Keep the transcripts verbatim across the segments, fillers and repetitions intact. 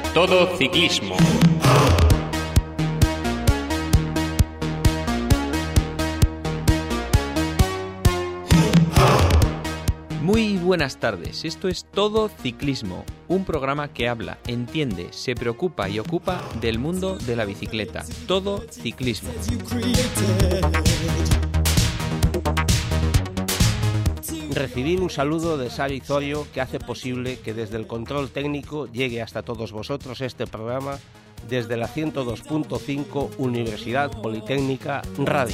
Todo Ciclismo. Muy buenas tardes, esto es Todo Ciclismo, un programa que habla, entiende, se preocupa y ocupa del mundo de la bicicleta. Todo Ciclismo. Recibir un saludo de Sari Zorio, que hace posible que desde el control técnico llegue hasta todos vosotros este programa desde la ciento dos punto cinco Universidad Politécnica Radio.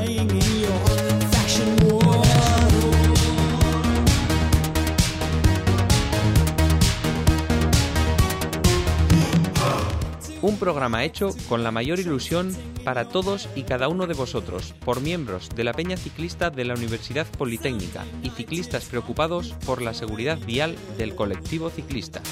Un programa hecho con la mayor ilusión para todos y cada uno de vosotros, por miembros de la Peña Ciclista de la Universidad Politécnica y ciclistas preocupados por la seguridad vial del colectivo ciclista.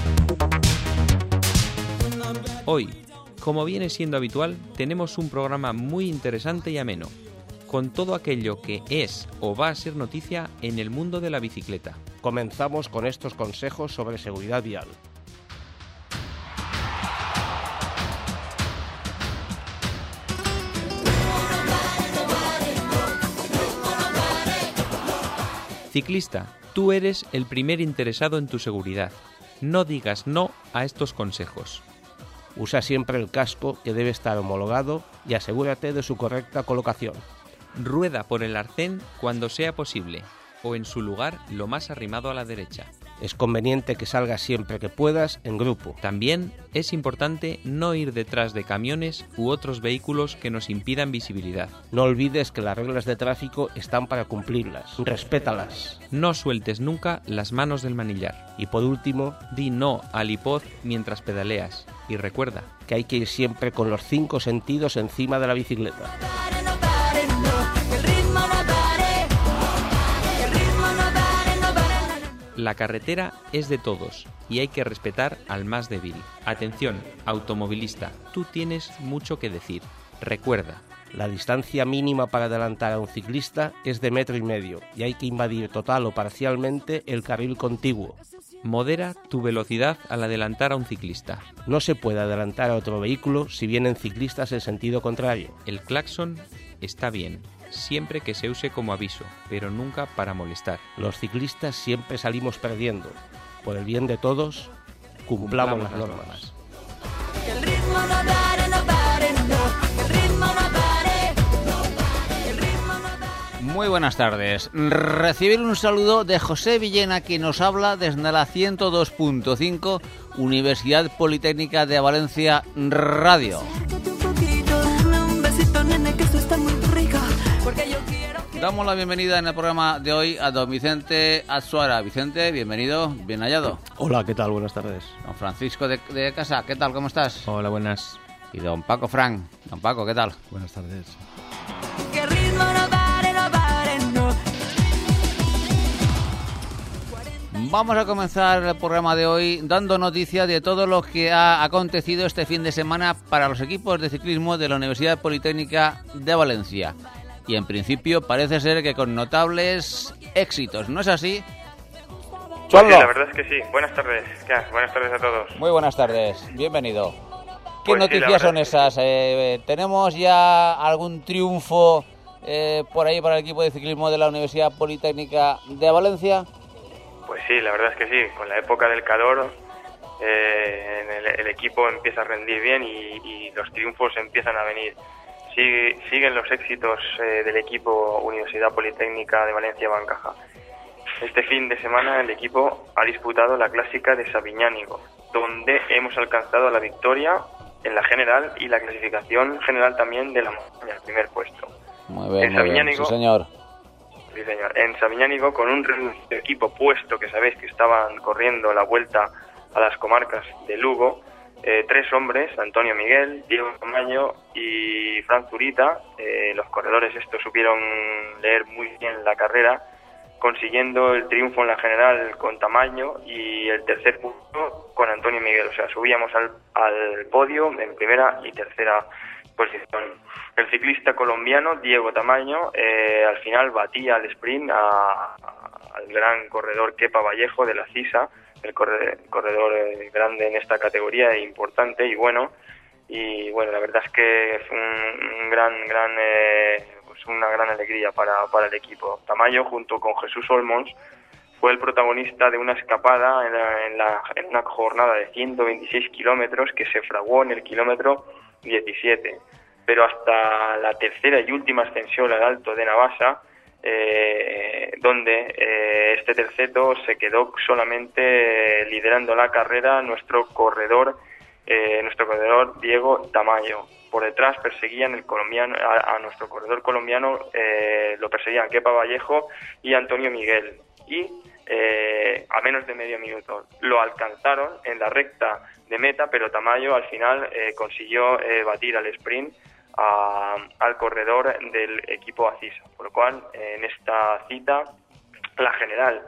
Hoy, como viene siendo habitual, tenemos un programa muy interesante y ameno, con todo aquello que es o va a ser noticia en el mundo de la bicicleta. Comenzamos con estos consejos sobre seguridad vial. Ciclista, tú eres el primer interesado en tu seguridad. No digas no a estos consejos. Usa siempre el casco, que debe estar homologado, y asegúrate de su correcta colocación. Rueda por el arcén cuando sea posible, o en su lugar lo más arrimado a la derecha. Es conveniente que salgas siempre que puedas en grupo. También es importante no ir detrás de camiones u otros vehículos que nos impidan visibilidad. No olvides que las reglas de tráfico están para cumplirlas. Respétalas. No sueltes nunca las manos del manillar. Y por último, di no al iPod mientras pedaleas. Y recuerda que hay que ir siempre con los cinco sentidos encima de la bicicleta. La carretera es de todos y hay que respetar al más débil. Atención, automovilista, tú tienes mucho que decir. Recuerda, la distancia mínima para adelantar a un ciclista es de metro y medio y hay que invadir total o parcialmente el carril contiguo. Modera tu velocidad al adelantar a un ciclista. No se puede adelantar a otro vehículo si vienen ciclistas en sentido contrario. El claxon está bien, siempre que se use como aviso, pero nunca para molestar. Los ciclistas siempre salimos perdiendo. Por el bien de todos, cumplamos, cumplamos las, las normas. normas. Muy buenas tardes. Recibir un saludo de José Villena, que nos habla desde la ciento dos punto cinco Universidad Politécnica de Valencia Radio. Damos la bienvenida en el programa de hoy a don Vicente Azuara. Vicente, bienvenido, bien hallado. Hola, ¿qué tal? Buenas tardes. Don Francisco de, de Casa, ¿qué tal? ¿Cómo estás? Hola, buenas. Y don Paco Frank. Don Paco, ¿qué tal? Buenas tardes. ¿Qué ritmo no pare, no pare, no? Vamos a comenzar el programa de hoy dando noticia de todo lo que ha acontecido este fin de semana para los equipos de ciclismo de la Universidad Politécnica de Valencia. Y en principio parece ser que con notables éxitos, ¿no es así? Pues sí, la verdad es que sí. Buenas tardes. ¿Qué? Buenas tardes a todos. Muy buenas tardes, bienvenido. ¿Qué pues noticias sí, son esas? Eh, ¿Tenemos ya algún triunfo eh, por ahí para el equipo de ciclismo de la Universidad Politécnica de Valencia? Pues sí, la verdad es que sí. Con la época del calor, eh, el, el equipo empieza a rendir bien y, y los triunfos empiezan a venir. Sigue, siguen los éxitos eh, del equipo Universidad Politécnica de Valencia Bancaja. Este fin de semana el equipo ha disputado la clásica de Sabiñánigo, donde hemos alcanzado la victoria en la general y la clasificación general también de la montaña, el primer puesto. Muy bien, en muy bien. Sí, señor. Sí, señor. En Sabiñánigo, con un equipo puesto, que sabéis que estaban corriendo la vuelta a las comarcas de Lugo, Eh, tres hombres, Antonio Miguel, Diego Tamaño y Frank Zurita. Eh, los corredores estos supieron leer muy bien la carrera, consiguiendo el triunfo en la general con Tamaño y el tercer punto con Antonio Miguel. O sea, subíamos al, al podio en primera y tercera posición. El ciclista colombiano Diego Tamaño eh, al final batía al sprint a, a, al gran corredor Kepa Vallejo de la CISA, el corredor, corredor eh, grande en esta categoría e importante y bueno. Y bueno, la verdad es que fue un, un gran, gran, eh, pues una gran alegría para, para el equipo. Tamayo, junto con Jesús Olmos, fue el protagonista de una escapada en, la, en, la, en una jornada de ciento veintiséis kilómetros que se fraguó en el kilómetro diecisiete. Pero hasta la tercera y última ascensión al Alto de Navasa, eh, donde eh, este terceto se quedó solamente eh, liderando la carrera nuestro corredor Eh, nuestro corredor Diego Tamayo. Por detrás perseguían el colombiano a, a nuestro corredor colombiano, eh, lo perseguían Kepa Vallejo y Antonio Miguel, y eh, a menos de medio minuto lo alcanzaron en la recta de meta, pero Tamayo al final eh, consiguió eh, batir al sprint a, al corredor del equipo Acisa, por lo cual eh, en esta cita la general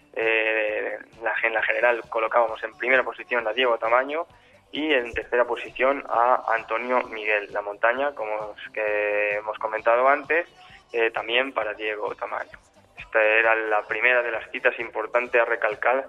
eh, la, en la general colocábamos en primera posición a Diego Tamayo y en tercera posición a Antonio Miguel. La montaña, como que hemos comentado antes, eh, también para Diego Tamayo. Esta era la primera de las citas importantes a recalcar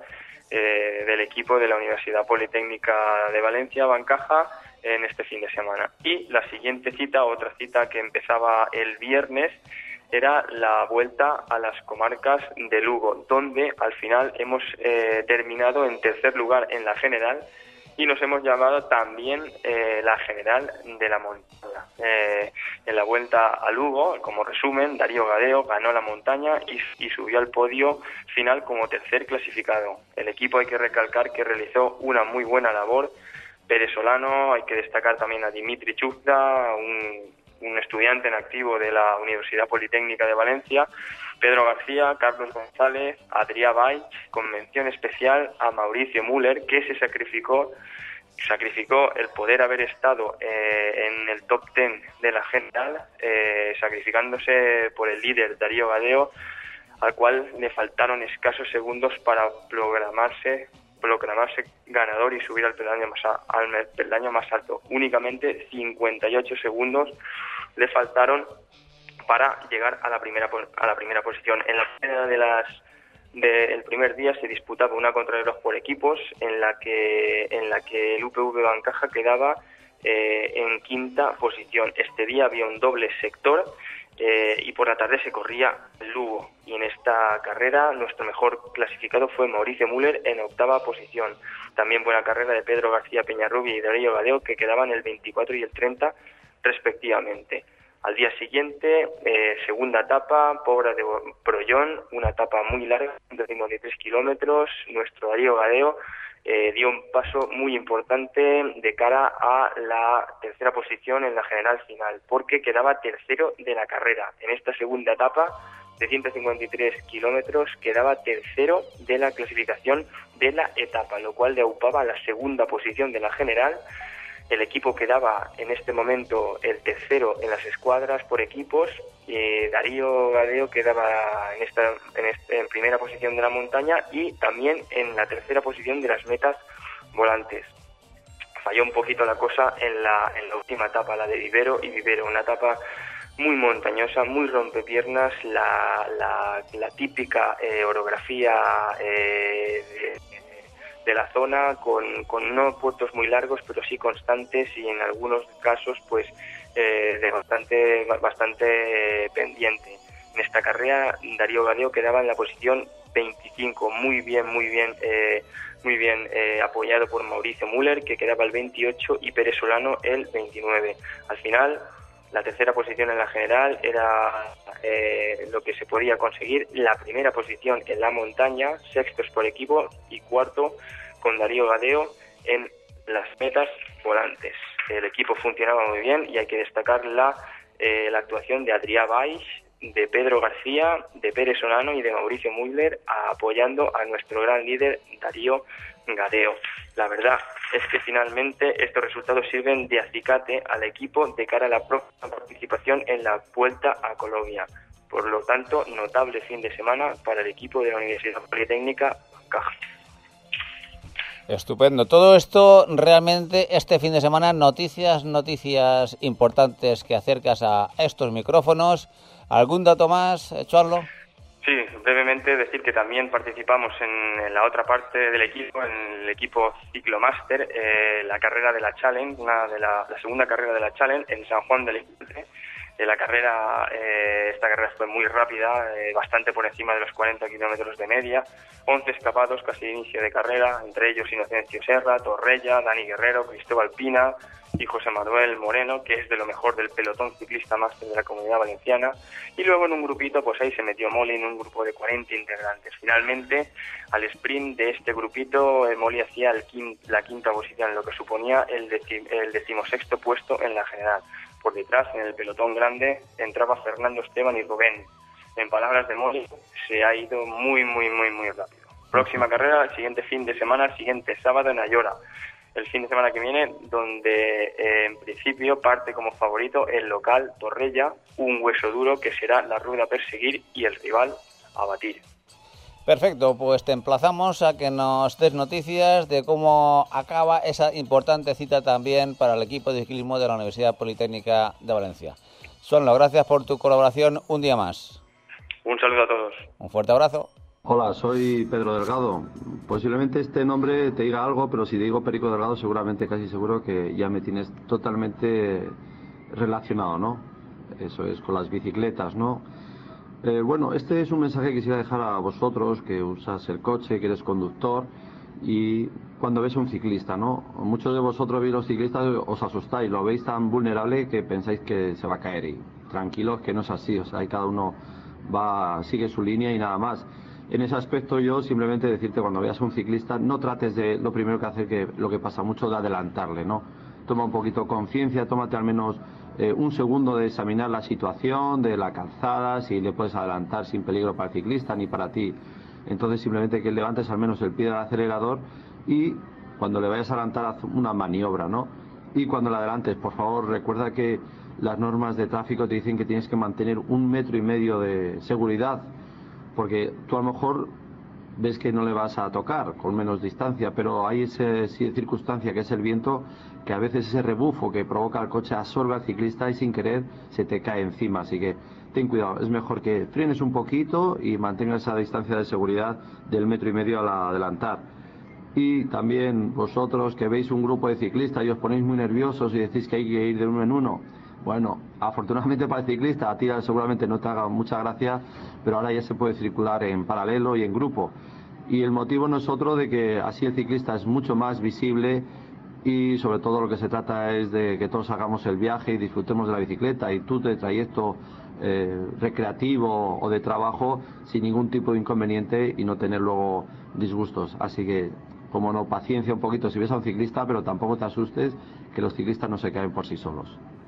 eh, del equipo de la Universidad Politécnica de Valencia, Bancaja, en este fin de semana. Y la siguiente cita, otra cita que empezaba el viernes, era la vuelta a las comarcas de Lugo, donde al final hemos eh, terminado en tercer lugar en la general, y nos hemos llamado también eh, la general de la montaña. Eh, en la vuelta a Lugo, como resumen, Darío Gadeo ganó la montaña y, y subió al podio final como tercer clasificado. El equipo, hay que recalcar que realizó una muy buena labor. Pérez Solano, hay que destacar también a Dimitri Chufda, un, un estudiante en activo de la Universidad Politécnica de Valencia, Pedro García, Carlos González, Adrià Valls, con mención especial a Mauricio Müller, que se sacrificó sacrificó el poder haber estado eh, en el top ten de la general, eh, sacrificándose por el líder Darío Gadeo, al cual le faltaron escasos segundos para programarse proclamarse ganador y subir al peldaño más, a, al peldaño más alto. Únicamente cincuenta y ocho segundos le faltaron para llegar a la primera a la primera posición. En la primera de las del primer día se disputaba una contrarreloj por equipos, en la que en la que el U P V Bancaja quedaba eh, en quinta posición. Este día había un doble sector eh, y por la tarde se corría Lugo, y en esta carrera nuestro mejor clasificado fue Mauricio Müller en octava posición. También buena carrera de Pedro García Peñarrubia y Darío Gadeo, que quedaban el veinticuatro y el treinta respectivamente. Al día siguiente, eh, segunda etapa, Pobra de Prollón, una etapa muy larga, ciento cincuenta y tres kilómetros. Nuestro Darío Gadeo eh, dio un paso muy importante de cara a la tercera posición en la general final, porque quedaba tercero de la carrera. En esta segunda etapa de ciento cincuenta y tres kilómetros quedaba tercero de la clasificación de la etapa, lo cual le aupaba a la segunda posición de la general. El equipo quedaba en este momento el tercero en las escuadras por equipos, y Darío Gadeo quedaba en esta en, este, en primera posición de la montaña y también en la tercera posición de las metas volantes. Falló un poquito la cosa en la, en la última etapa, la de Vivero y Vivero, una etapa muy montañosa, muy rompepiernas, la, la, la típica eh, orografía eh, de, de la zona, con, con no puertos muy largos, pero sí constantes, y en algunos casos pues eh, de bastante bastante eh, pendiente. En esta carrera Darío Gadeo quedaba en la posición veinticinco, muy bien, muy bien, eh, muy bien eh, apoyado por Mauricio Müller, que quedaba el veintiocho, y Pérez Solano el veintinueve. Al final, la tercera posición en la general era eh, lo que se podía conseguir, la primera posición en la montaña, sextos por equipo y cuarto con Darío Gadeo en las metas volantes. El equipo funcionaba muy bien y hay que destacar la, eh, la actuación de Adrià Valls, de Pedro García, de Pérez Solano y de Mauricio Müller, apoyando a nuestro gran líder Darío Gadeo. La verdad es que finalmente estos resultados sirven de acicate al equipo de cara a la próxima participación en la Vuelta a Colombia. Por lo tanto, notable fin de semana para el equipo de la Universidad Politécnica Bancaja. Estupendo. Todo esto realmente este fin de semana, noticias, noticias importantes que acercas a estos micrófonos. ¿Algún dato más, Chuarlo? Sí, brevemente decir que también participamos en, en la otra parte del equipo, en el equipo Ciclomaster, eh, la carrera de la Challenge, una de la, la segunda carrera de la Challenge en San Juan de Alicante. Eh, la carrera, eh, esta carrera fue muy rápida, eh, bastante por encima de los cuarenta kilómetros de media, once escapados casi de inicio de carrera, entre ellos Inocencio Serra, Torrella, Dani Guerrero, Cristóbal Pina y José Manuel Moreno, que es de lo mejor del pelotón ciclista máster de la Comunidad Valenciana. Y luego en un grupito, pues ahí se metió Molly en un grupo de cuarenta integrantes. Finalmente, al sprint de este grupito, eh, Molly hacía el quin- la quinta posición, lo que suponía el, deci- el decimosexto puesto en la general. Por detrás, en el pelotón grande, entraba Fernando Esteban y Rubén. En palabras de Molly, se ha ido muy, muy, muy, muy rápido. Próxima carrera, el siguiente fin de semana, el siguiente sábado en Ayora. El fin de semana que viene, donde eh, en principio parte como favorito el local Torrella, un hueso duro que será la rueda a perseguir y el rival a batir. Perfecto, pues te emplazamos a que nos des noticias de cómo acaba esa importante cita también para el equipo de ciclismo de la Universidad Politécnica de Valencia. Sonlo, gracias por tu colaboración un día más. Un saludo a todos. Un fuerte abrazo. Hola, soy Pedro Delgado. Posiblemente este nombre te diga algo, pero si te digo Perico Delgado, seguramente casi seguro que ya me tienes totalmente relacionado, ¿no? Eso es, con las bicicletas, ¿no? Eh, bueno, este es un mensaje que quisiera dejar a vosotros, que usas el coche, que eres conductor, y cuando ves a un ciclista, ¿no? Muchos de vosotros veis los ciclistas, os asustáis, lo veis tan vulnerable que pensáis que se va a caer, y tranquilos que no es así, o sea, ahí cada uno va, sigue su línea y nada más. En ese aspecto yo simplemente decirte, cuando veas a un ciclista, no trates de, lo primero que hacer, que lo que pasa mucho, de adelantarle, ¿no? Toma un poquito conciencia, tómate al menos eh, un segundo de examinar la situación de la calzada, si le puedes adelantar sin peligro para el ciclista ni para ti. Entonces simplemente que levantes al menos el pie del acelerador y cuando le vayas a adelantar haz una maniobra, ¿no? Y cuando le adelantes, por favor, recuerda que las normas de tráfico te dicen que tienes que mantener un metro y medio de seguridad, porque tú a lo mejor ves que no le vas a tocar con menos distancia, pero hay esa circunstancia que es el viento, que a veces ese rebufo que provoca el coche absorbe al ciclista y sin querer se te cae encima, así que ten cuidado, es mejor que frenes un poquito y mantengas esa distancia de seguridad del metro y medio al adelantar. Y también vosotros que veis un grupo de ciclistas y os ponéis muy nerviosos y decís que hay que ir de uno en uno, bueno, afortunadamente para el ciclista, a ti seguramente no te haga mucha gracia, pero ahora ya se puede circular en paralelo y en grupo. Y el motivo no es otro de que así el ciclista es mucho más visible y sobre todo lo que se trata es de que todos hagamos el viaje y disfrutemos de la bicicleta y tú de trayecto eh, recreativo o de trabajo sin ningún tipo de inconveniente y no tener luego disgustos. Así que, como no, paciencia un poquito si ves a un ciclista, pero tampoco te asustes, que los ciclistas no se caen por sí solos.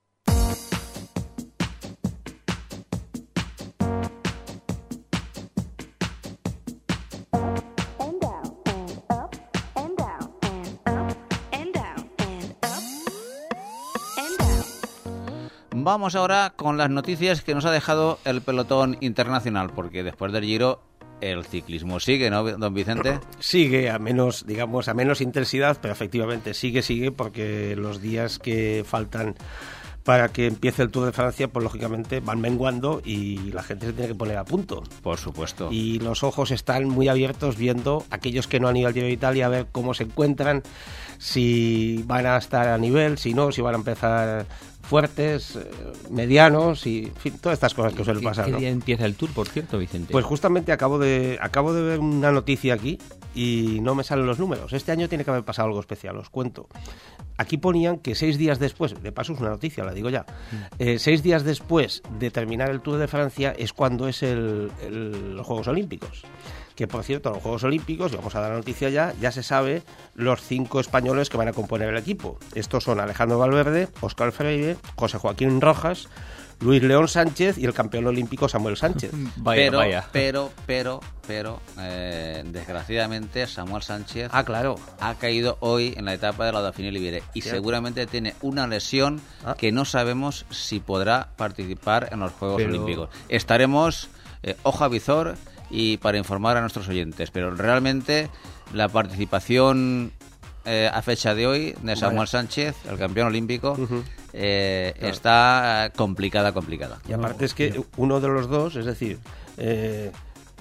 Vamos ahora con las noticias que nos ha dejado el pelotón internacional, porque después del Giro el ciclismo sigue, ¿no, don Vicente? Sigue, a menos, digamos, a menos intensidad, pero efectivamente sigue, sigue, porque los días que faltan para que empiece el Tour de Francia, pues lógicamente van menguando y la gente se tiene que poner a punto. Por supuesto. Y los ojos están muy abiertos viendo aquellos que no han ido al Giro de Italia a ver cómo se encuentran, si van a estar a nivel, si no, si van a empezar fuertes, medianos y, en fin, todas estas cosas que suelen pasar, ¿Qué ¿no? día empieza el Tour, por cierto, Vicente? Pues justamente acabo de acabo de ver una noticia aquí y no me salen los números. Este año tiene que haber pasado algo especial, os cuento. Aquí ponían que seis días después, de paso es una noticia, la digo ya, eh, seis días después de terminar el Tour de Francia es cuando es el, el, los Juegos Olímpicos. Que, por cierto, los Juegos Olímpicos, y vamos a dar la noticia ya, ya se sabe los cinco españoles que van a componer el equipo. Estos son Alejandro Valverde, Óscar Freire, José Joaquín Rojas, Luis León Sánchez y el campeón olímpico Samuel Sánchez. Vaya, pero, vaya. pero, pero, pero, eh, desgraciadamente Samuel Sánchez Ah, claro. ha caído hoy en la etapa de la Dauphiné Libéré y Cierto. seguramente tiene una lesión Ah. que no sabemos si podrá participar en los Juegos Pero- Olímpicos. Estaremos eh, ojo a visor y para informar a nuestros oyentes, pero realmente la participación eh, a fecha de hoy de Samuel Vaya. Sánchez, el campeón olímpico, Ujú. eh, Claro. está complicada, complicada. Y aparte es que uno de los dos, es decir, eh,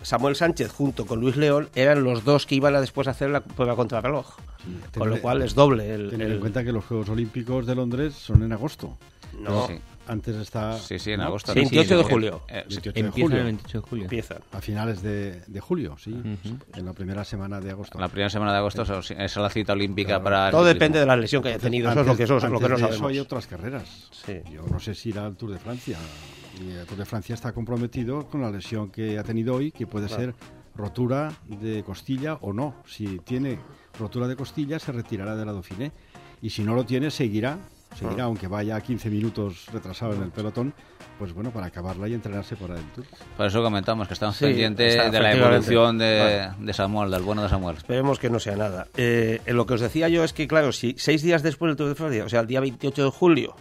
Samuel Sánchez junto con Luis León eran los dos que iban a después hacer la prueba contrarreloj. Sí, con lo cual es doble. El, tener el... en cuenta que los Juegos Olímpicos de Londres son en agosto. No, sí. Antes está... Sí, sí, en agosto. veintiocho sí, de julio. Eh, veintiocho de empiezan julio. el veintiocho de julio. Empiezan. A finales de, de julio, sí. Uh-huh. En la primera semana de agosto. La primera semana de agosto sí. es la cita olímpica claro. para... Todo depende de la lesión que haya tenido. Antes, eso es lo que, eso es lo que no sabemos. Eso hay otras carreras. Sí. Yo no sé si irá al Tour de Francia. Y el Tour de Francia está comprometido con la lesión que ha tenido hoy, que puede claro. ser rotura de costilla o no. Si tiene rotura de costilla, se retirará de la Dauphiné. Y si no lo tiene, seguirá. Seguirá, aunque vaya quince minutos retrasado en el pelotón, pues bueno, para acabarla y entrenarse para el Tour. Por eso comentamos que estamos sí, pendientes de la evolución de, de Samuel, del bueno de Samuel. Esperemos que no sea nada. Eh, lo que os decía yo es que, claro, si seis días después del Tour de Francia, o sea, el día veintiocho de julio,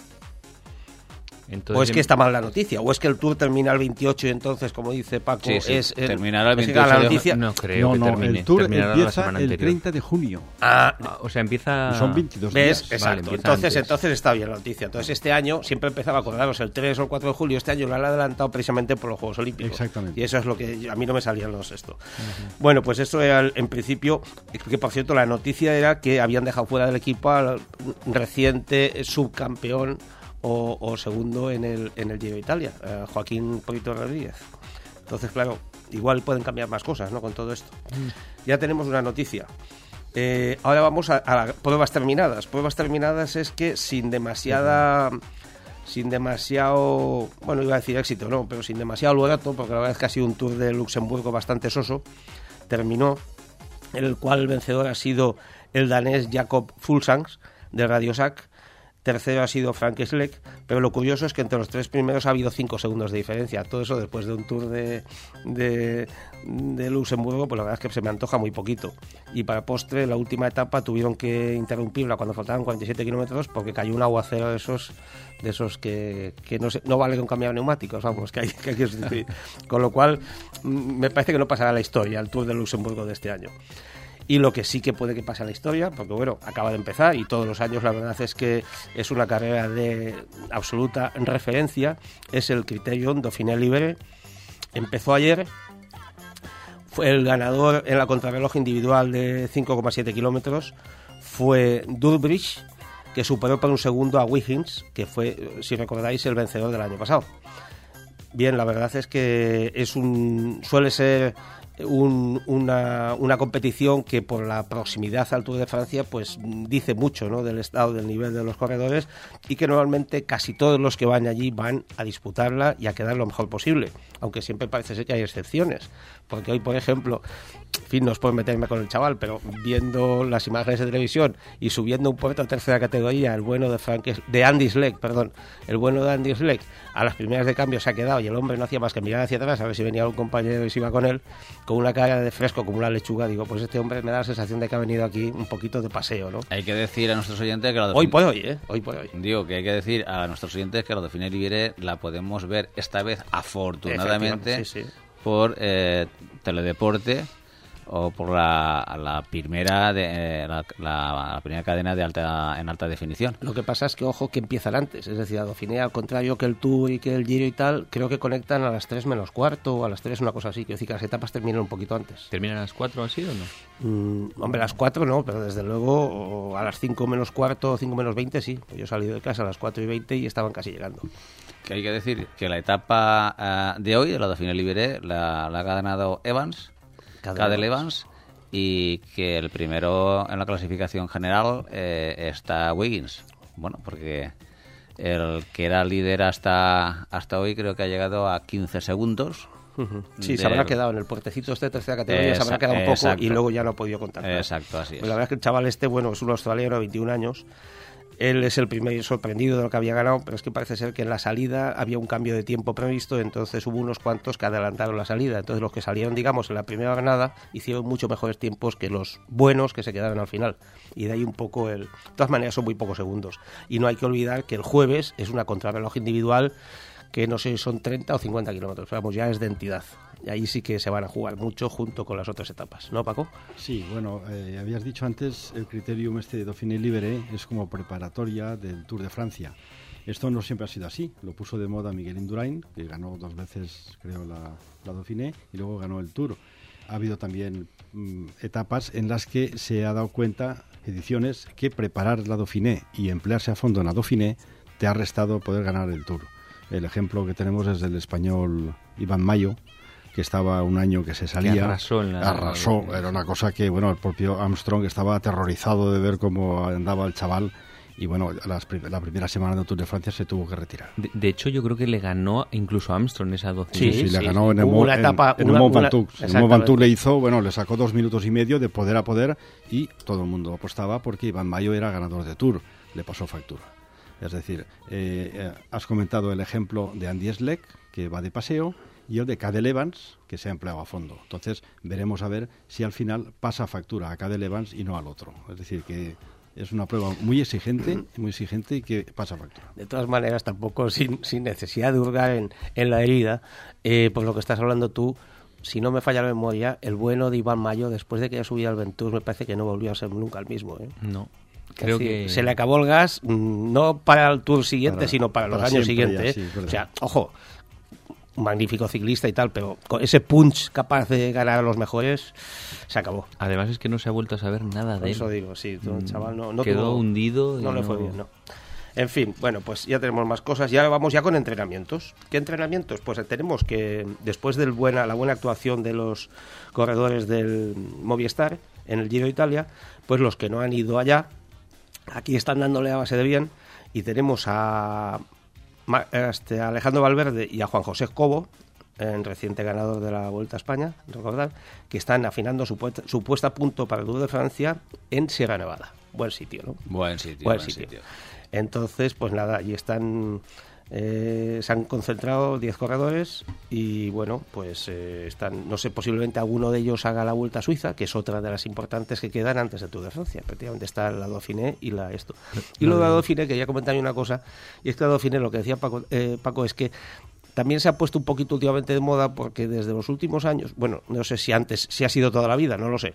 entonces, o es que está mal la noticia, o es que el Tour termina el veintiocho y entonces, como dice Paco, sí, sí, es... terminará el veintiocho la noticia. No creo no, que no, termine. el Tour terminará empieza la semana el anterior. treinta de junio. Ah, o sea, empieza... Y son veintidós ¿Ves? días. Exacto. Vale, entonces, antes. entonces está bien la noticia. Entonces este año siempre empezaba a acordaros el tres o el cuatro de julio. Este año lo han adelantado precisamente por los Juegos Olímpicos. Exactamente. Y eso es lo que a mí no me salían los esto. Uh-huh. Bueno, pues eso era el, en principio, que por cierto la noticia era que habían dejado fuera del equipo al reciente subcampeón O, o segundo en el en el Giro de Italia, eh, Joaquín Porito Rodríguez. Entonces, claro, igual pueden cambiar más cosas, ¿no? Con todo esto. Mm. Ya tenemos una noticia. Eh, ahora vamos a, a las pruebas terminadas. Pruebas terminadas es que sin demasiada... Uh-huh. sin demasiado... Bueno, iba a decir éxito, no, pero sin demasiado alboroto, porque la verdad es que ha sido un Tour de Luxemburgo bastante soso. Terminó, en el cual el vencedor ha sido el danés Jakob Fuglsangs, de Radioshack. Tercero ha sido Frank Schleck, pero lo curioso es que entre los tres primeros ha habido cinco segundos de diferencia. Todo eso después de un Tour de, de, de Luxemburgo, pues la verdad es que se me antoja muy poquito. Y para postre, la última etapa tuvieron que interrumpirla cuando faltaban cuarenta y siete kilómetros porque cayó un aguacero de esos, de esos que, que no, se, no vale con cambiar neumáticos, vamos, que hay que, hay que sustituir. Con lo cual, me parece que no pasará la historia el Tour de Luxemburgo de este año. Y lo que sí que puede que pase a la historia, porque bueno, acaba de empezar y todos los años la verdad es que es una carrera de absoluta referencia, es el Criterion Dauphiné Libéré. Empezó ayer, fue el ganador en la contrarreloj individual de cinco coma siete kilómetros, fue Durbridge, que superó por un segundo a Wiggins, que fue, si recordáis, el vencedor del año pasado. Bien, la verdad es que es un suele ser... Un, una, una competición que por la proximidad al Tour de Francia pues dice mucho, ¿no?, del estado del nivel de los corredores y que normalmente casi todos los que van allí van a disputarla y a quedar lo mejor posible, aunque siempre parece ser que hay excepciones, porque hoy por ejemplo, en fin, no es por meterme con el chaval, pero viendo las imágenes de televisión y subiendo un puerto a tercera categoría, el bueno de Frank, de Andy Schleck, perdón, el bueno de Andy Schleck a las primeras de cambio se ha quedado y el hombre no hacía más que mirar hacia atrás a ver si venía un compañero y se iba con él, con una cara de fresco como una lechuga. Digo, pues este hombre me da la sensación de que ha venido aquí un poquito de paseo, ¿no? Hay que decir a nuestros oyentes que lo hoy por hoy, ¿eh? Hoy por hoy. Digo que hay que decir a nuestros oyentes que la Dauphiné Libéré la podemos ver esta vez afortunadamente sí, sí. por eh, Teledeporte o por la, la primera de, eh, la, la, la primera cadena de alta en alta definición. Lo que pasa es que ojo que empiezan antes, es decir, a Dauphiné, al contrario que el Tour y que el Giro y tal, creo que conectan a las tres menos cuarto o a las tres, una cosa así, quiero decir que las etapas terminan un poquito antes. ¿Terminan a las cuatro así o no? Mm, hombre, a las cuatro no, pero desde luego a las cinco menos cuarto o cinco menos veinte sí. Yo he salido de casa a las cuatro y veinte y estaban casi llegando. Que hay que decir que la etapa uh, de hoy, de la Dauphiné Libéré, la, la ha ganado Evans, Cadel Evans, y que el primero en la clasificación general eh, está Wiggins. Bueno, porque el que era líder hasta hasta hoy creo que ha llegado a quince segundos. Uh-huh. Sí, de... se habrá quedado en el puertecito este de tercera categoría, Esa, se habrá quedado un poco exacto. Y luego ya no ha podido contactar. Exacto, así es. Pues la verdad es que el chaval este, bueno, es un australiano de veintiún años. Él es el primer sorprendido de lo que había ganado, pero es que parece ser que en la salida había un cambio de tiempo previsto, entonces hubo unos cuantos que adelantaron la salida. Entonces los que salieron, digamos, en la primera jornada hicieron mucho mejores tiempos que los buenos que se quedaron al final. Y de ahí un poco el... De todas maneras son muy pocos segundos. Y no hay que olvidar que el jueves es una contrarreloj individual que no sé si son treinta o cincuenta kilómetros, vamos, ya es de entidad. Y ahí sí que se van a jugar mucho junto con las otras etapas, ¿no, Paco? Sí, bueno, eh, habías dicho antes, el Criterium este de Dauphiné Libéré es como preparatoria del Tour de Francia. Esto no siempre ha sido así. Lo puso de moda Miguel Indurain, que ganó dos veces, creo, la, la Dauphiné y luego ganó el Tour. Ha habido también mm, etapas en las que se ha dado cuenta, ediciones, que preparar la Dauphiné y emplearse a fondo en la Dauphiné te ha restado poder ganar el Tour. El ejemplo que tenemos es del español Iván Mayo, que estaba un año que se salía, que arrasó, en la... arrasó, era una cosa que, bueno, el propio Armstrong estaba aterrorizado de ver cómo andaba el chaval. Y bueno, las, la primera semana de Tour de Francia se tuvo que retirar. De, de hecho, yo creo que le ganó incluso a Armstrong esa Dauphiné. Sí, sí, sí, le ganó sí. en el Mont Ventoux. En el Mont Ventoux le hizo, bueno, le sacó dos minutos y medio de poder a poder y todo el mundo apostaba porque Iván Mayo era ganador de Tour. Le pasó factura. Es decir, eh, eh, has comentado el ejemplo de Andy Schleck, que va de paseo, y el de Cadel Evans, que se ha empleado a fondo. Entonces, veremos a ver si al final pasa factura a Cadel Evans y no al otro. Es decir, que es una prueba muy exigente, muy exigente y que pasa factura. De todas maneras, tampoco sin, sin necesidad de hurgar en, en la herida, eh, por lo que estás hablando tú, si no me falla la memoria, el bueno de Iván Mayo, después de que haya subido al Ventoux, me parece que no volvió a ser nunca el mismo. ¿eh? No. Creo decir, que se le acabó el gas, no para el Tour siguiente, para, sino para, para los años siguientes. Ya, sí, o sea, ojo, un magnífico ciclista y tal, pero con ese punch capaz de ganar a los mejores, se acabó. Además es que no se ha vuelto a saber nada Por de eso él. digo, sí, todo el chaval no, no quedó tuvo, hundido. No y le no... fue bien, no. En fin, bueno, pues ya tenemos más cosas y ahora vamos ya con entrenamientos. ¿Qué entrenamientos? Pues tenemos que, después de buena, la buena actuación de los corredores del Movistar en el Giro de Italia, pues los que no han ido allá, aquí están dándole a base de bien y tenemos a, este, a Alejandro Valverde y a Juan José Cobo, el reciente ganador de la Vuelta a España, recordad, que están afinando su, puesta, su puesta a punto para el Tour de Francia en Sierra Nevada. Buen sitio, ¿no? Buen sitio, buen, buen sitio. sitio. Entonces, pues nada, allí están, eh, se han concentrado diez corredores y bueno, pues eh, están, no sé, posiblemente alguno de ellos haga la Vuelta a Suiza, que es otra de las importantes que quedan antes del Tour de Francia. Prácticamente está la Dauphiné y la esto. Y lo de la Dauphiné, quería comentar una cosa, y es que la Dauphiné, lo que decía Paco, eh, Paco es que también se ha puesto un poquito últimamente de moda porque desde los últimos años, bueno, no sé si antes, si ha sido toda la vida, no lo sé,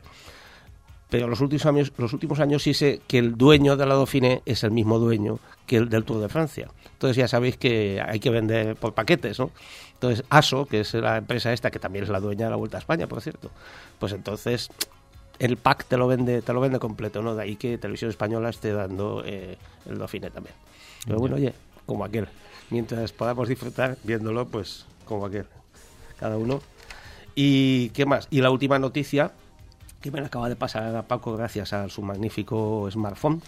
pero los últimos años, los últimos años sí sé que el dueño de la Dauphiné es el mismo dueño que el del Tour de Francia. Entonces ya sabéis que hay que vender por paquetes, ¿no? Entonces ASO, que es la empresa esta, que también es la dueña de la Vuelta a España, por cierto, pues entonces el pack te lo vende, te lo vende completo, ¿no? De ahí que Televisión Española esté dando eh, el Dauphiné también. Pero bueno, oye, como aquel. Mientras podamos disfrutar viéndolo, pues como aquel, cada uno. ¿Y qué más? Y la última noticia, que me la acaba de pasar a Paco gracias a su magnífico smartphone,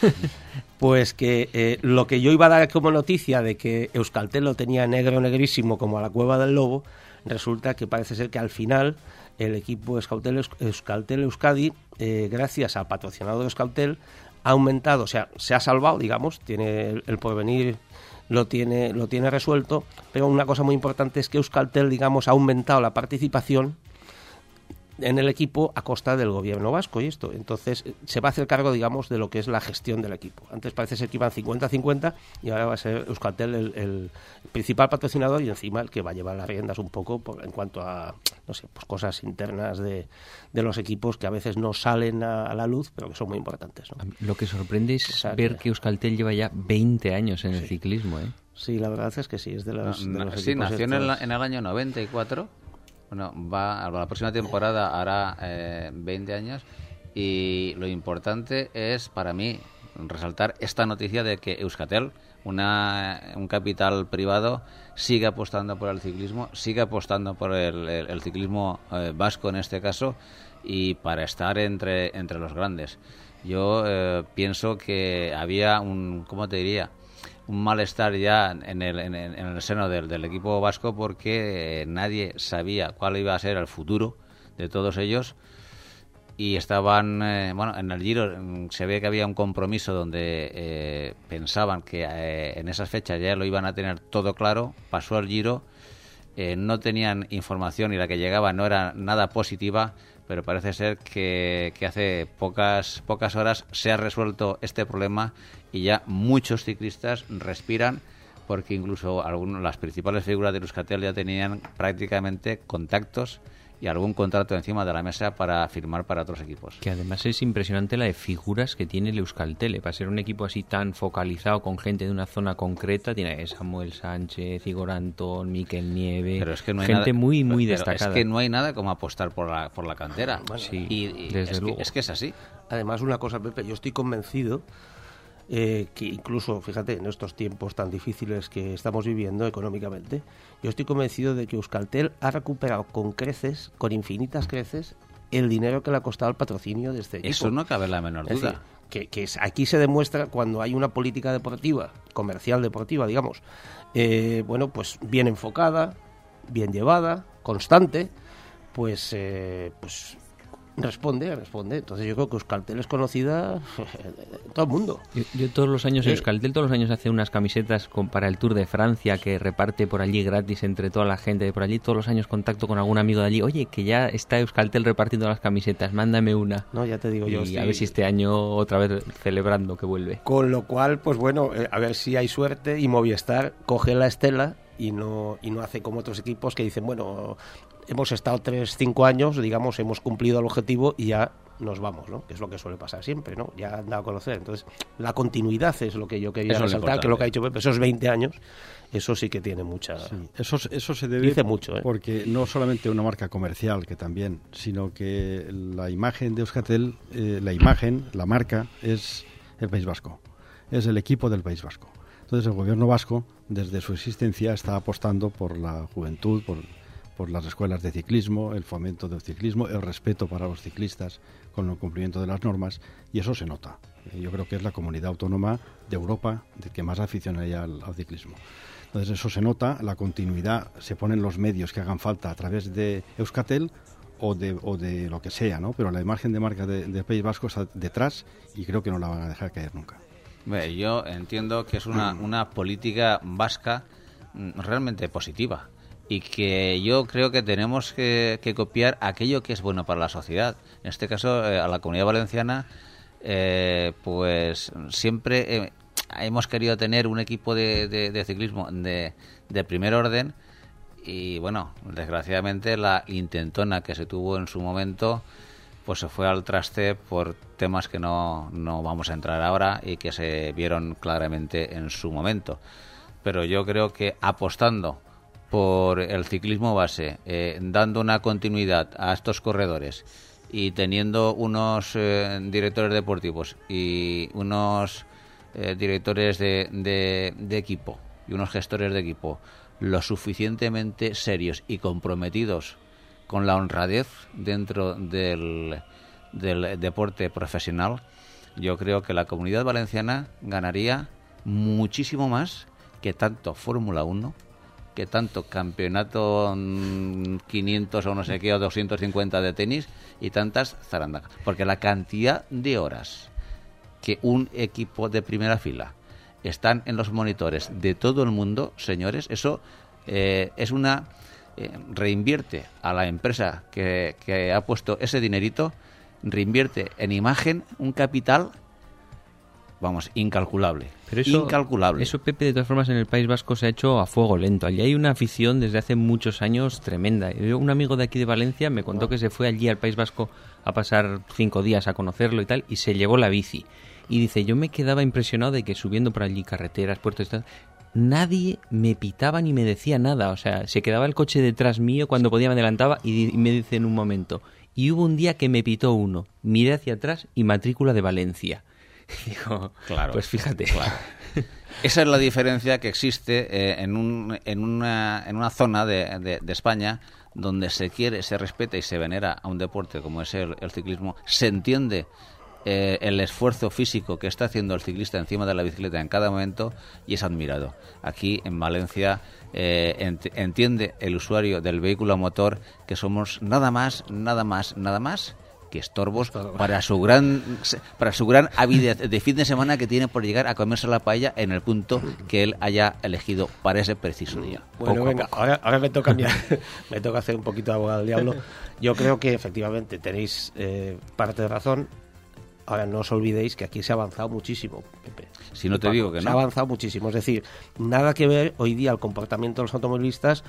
pues que eh, lo que yo iba a dar como noticia de que Euskaltel lo tenía negro, negrísimo, como a la cueva del lobo, resulta que parece ser que al final el equipo Euskaltel, Euskaltel Euskadi, eh, gracias al patrocinador de Euskaltel, ha aumentado, o sea, se ha salvado, digamos, tiene el, el porvenir... Lo tiene, lo tiene resuelto, pero una cosa muy importante es que Euskaltel, digamos, ha aumentado la participación en el equipo a costa del gobierno vasco y esto. Entonces se va a hacer cargo, digamos, de lo que es la gestión del equipo. Antes parece ser que iban cincuenta a cincuenta y ahora va a ser Euskaltel el, el principal patrocinador y encima el que va a llevar las riendas un poco por, en cuanto a, no sé, pues cosas internas de, de los equipos que a veces no salen a, a la luz, pero que son muy importantes, ¿no? Lo que sorprende es o sea, ver que... que Euskaltel lleva ya veinte años en sí. el ciclismo, ¿eh? Sí, la verdad es que sí, es de los, no, de los sí, equipos nació estos... en el, en el año noventa y cuatro. Bueno, va a la próxima temporada hará eh, veinte años y lo importante es para mí resaltar esta noticia de que Euskaltel, una, un capital privado, sigue apostando por el ciclismo, sigue apostando por el, el, el ciclismo eh, vasco en este caso y para estar entre, entre los grandes. Yo eh, pienso que había un, ¿cómo te diría?, un malestar ya en el, en el, en el seno del, del equipo vasco porque eh, nadie sabía cuál iba a ser el futuro de todos ellos y estaban, eh, bueno, en el Giro se ve que había un compromiso donde eh, pensaban que eh, en esas fechas ya lo iban a tener todo claro, pasó el Giro, eh, no tenían información y la que llegaba no era nada positiva, pero parece ser que, que hace pocas pocas horas se ha resuelto este problema y ya muchos ciclistas respiran porque incluso algunos, las principales figuras de Euskaltel ya tenían prácticamente contactos y algún contrato encima de la mesa para firmar para otros equipos. Que además es impresionante la de figuras que tiene el Euskaltel. Para ser un equipo así tan focalizado con gente de una zona concreta, tiene Samuel Sánchez, Igor Antón, Miquel Nieve, pero es que no hay gente nada, muy, muy pero destacada. Es que no hay nada como apostar por la, por la cantera. Bueno, sí, y, y desde es, luego. Que, es que es así. Además, una cosa, Pepe, yo estoy convencido eh, que incluso, fíjate, en estos tiempos tan difíciles que estamos viviendo económicamente, yo estoy convencido de que Euskaltel ha recuperado con creces, con infinitas creces, el dinero que le ha costado el patrocinio de este equipo. Eso no cabe la menor Es duda. decir, que, que es, aquí se demuestra cuando hay una política deportiva, comercial deportiva, digamos, eh, bueno, pues bien enfocada, bien llevada, constante, pues, eh, pues responde, responde. Entonces yo creo que Euskaltel es conocida en todo el mundo. Yo, yo todos los años, Sí. Euskaltel todos los años hace unas camisetas con, para el Tour de Francia que reparte por allí gratis entre toda la gente de por allí. Todos los años contacto con algún amigo de allí. Oye, que ya está Euskaltel repartiendo las camisetas, mándame una. No, ya te digo Y yo. a sí. ver si este año otra vez celebrando que vuelve. Con lo cual, pues bueno, eh, a ver si hay suerte y Movistar coge la estela y no y no hace como otros equipos que dicen, bueno, hemos estado tres, cinco años, digamos, hemos cumplido el objetivo y ya nos vamos, ¿no? Que es lo que suele pasar siempre, ¿no? Ya han dado a conocer. Entonces, la continuidad es lo que yo quería Eso es lo resaltar, que es lo que ha importante. dicho Pepe, esos veinte años, eso sí que tiene mucha... Sí, eso, eso se debe Dice mucho, ¿eh? porque no solamente una marca comercial, que también, sino que la imagen de Euskaltel, eh, la imagen, la marca, es el País Vasco, es el equipo del País Vasco. Entonces el gobierno vasco, desde su existencia, está apostando por la juventud, por, por las escuelas de ciclismo, el fomento del ciclismo, el respeto para los ciclistas con el cumplimiento de las normas, y eso se nota. Yo creo que es la comunidad autónoma de Europa de que más afición hay al, al ciclismo. Entonces eso se nota, la continuidad, se ponen los medios que hagan falta a través de Euskaltel o de, o de lo que sea, ¿no? Pero la imagen de marca de, del País Vasco está detrás y creo que no la van a dejar caer nunca. Bé, yo entiendo que es una, una política vasca mm, realmente positiva y que yo creo que tenemos que, que copiar aquello que es bueno para la sociedad. En este caso, eh, a la Comunidad Valenciana, eh, pues siempre eh, hemos querido tener un equipo de, de, de ciclismo de, de primer orden y, bueno, desgraciadamente la intentona que se tuvo en su momento pues se fue al traste por temas que no, no vamos a entrar ahora y que se vieron claramente en su momento. Pero yo creo que apostando por el ciclismo base, eh, dando una continuidad a estos corredores y teniendo unos eh, directores deportivos y unos eh, directores de, de, de equipo y unos gestores de equipo lo suficientemente serios y comprometidos con la honradez dentro del, del deporte profesional, yo creo que la Comunidad Valenciana ganaría muchísimo más que tanto Fórmula uno, que tanto campeonato mm, quinientos o no sé qué, o doscientos cincuenta de tenis y tantas zarandajas. Porque la cantidad de horas que un equipo de primera fila están en los monitores de todo el mundo, señores, eso eh, es una... Eh, reinvierte a la empresa que, que ha puesto ese dinerito, reinvierte en imagen un capital, vamos, incalculable. Pero eso, incalculable. Eso, Pepe, de todas formas, en el País Vasco se ha hecho a fuego lento. Allí hay una afición desde hace muchos años tremenda. Yo, un amigo de aquí de Valencia me contó que se fue allí al País Vasco a pasar cinco días a conocerlo y tal, y se llevó la bici. Y dice, yo me quedaba impresionado de que subiendo por allí carreteras, puertos y tal, nadie me pitaba ni me decía nada. O sea, se quedaba el coche detrás mío cuando podía, me adelantaba y, y me dice en un momento, y hubo un día que me pitó uno, miré hacia atrás y matrícula de Valencia. Y digo, claro, pues fíjate. Claro. Esa es la diferencia que existe eh, en, un, en, una, en una zona de, de, de España donde se quiere, se respeta y se venera a un deporte como es el, el ciclismo, se entiende Eh, el esfuerzo físico que está haciendo el ciclista encima de la bicicleta en cada momento y es admirado. Aquí en Valencia eh, ent- entiende el usuario del vehículo a motor que somos nada más, nada más, nada más que estorbos para su gran para su gran avidez de fin de semana que tiene por llegar a comerse la paella en el punto que él haya elegido para ese preciso día. Bueno, Poco a venga, poco. ahora, ahora me toca mirar, me toca hacer un poquito de abogado del diablo. Yo creo que efectivamente tenéis eh, parte de razón. Ahora, no os olvidéis que aquí se ha avanzado muchísimo, Pepe. Si no te digo que Se no. ha avanzado muchísimo. Es decir, nada que ver hoy día el comportamiento de los automovilistas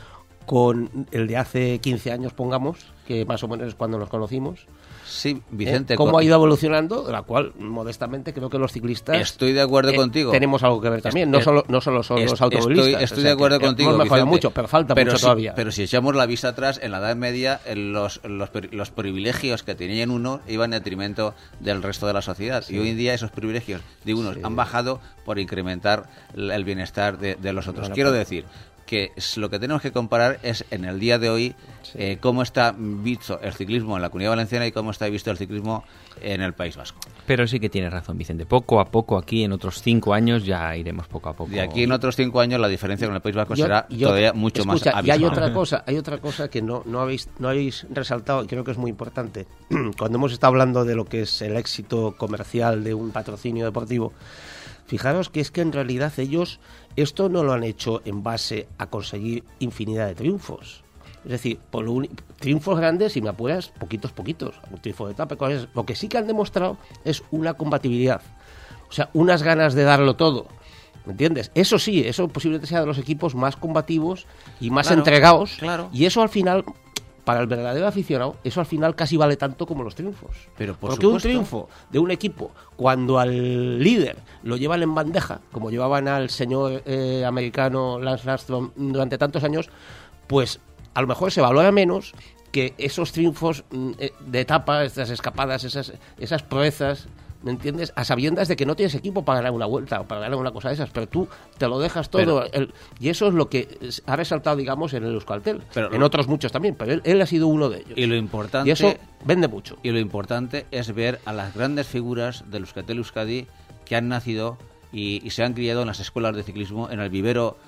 con el de hace quince años, pongamos, que más o menos es cuando nos conocimos. Sí, Vicente. ¿Eh? ¿Cómo con... ha ido evolucionando? De la cual, modestamente, creo que los ciclistas... Estoy de acuerdo eh, contigo. Tenemos algo que ver también, no solo, no solo son est- los automovilistas. Estoy, estoy o sea, de acuerdo que contigo, hemos mejorado Vicente, mucho, pero falta pero mucho si, todavía. Pero si echamos la vista atrás, en la Edad Media, en los, los, los privilegios que tenían uno iban en detrimento del resto de la sociedad. Sí. Y hoy en día esos privilegios de unos sí. han bajado por incrementar el bienestar de, de los otros. Bueno, Quiero pues... decir... que lo que tenemos que comparar es en el día de hoy sí. eh, cómo está visto el ciclismo en la Comunidad Valenciana y cómo está visto el ciclismo en el País Vasco. Pero sí que tienes razón, Vicente. Poco a poco aquí, en otros cinco años, ya iremos poco a poco. De aquí en otros cinco años la diferencia con el País Vasco yo, será yo, todavía mucho escucha, más abismal. Y hay otra cosa, hay otra cosa que no, no, habéis, no habéis resaltado y creo que es muy importante. Cuando hemos estado hablando de lo que es el éxito comercial de un patrocinio deportivo, fijaros que es que en realidad ellos esto no lo han hecho en base a conseguir infinidad de triunfos. Es decir, por lo un... triunfos grandes, si me apuras, poquitos, poquitos. Un triunfo de etapa, cosas. Lo que sí que han demostrado es una combatividad. O sea, unas ganas de darlo todo. ¿Me entiendes? Eso sí, eso posiblemente sea de los equipos más combativos y más claro, entregados. Claro. Y eso al final... Para el verdadero aficionado, eso al final casi vale tanto como los triunfos. Pero por Porque supuesto. un triunfo de un equipo, cuando al líder lo llevan en bandeja, como llevaban al señor eh, americano Lance Armstrong durante tantos años, pues a lo mejor se valora menos que esos triunfos eh, de etapa, estas escapadas, esas, esas proezas, ¿me entiendes? A sabiendas de que no tienes equipo para ganar una vuelta o para ganar una cosa de esas, pero tú te lo dejas todo. Pero, el, y eso es lo que ha resaltado, digamos, en el Euskaltel. Pero, en otros muchos también, pero él, él ha sido uno de ellos. Y lo importante, y eso vende mucho. Y lo importante es ver a las grandes figuras del Euskaltel Euskadi que han nacido y, y se han criado en las escuelas de ciclismo, en el vivero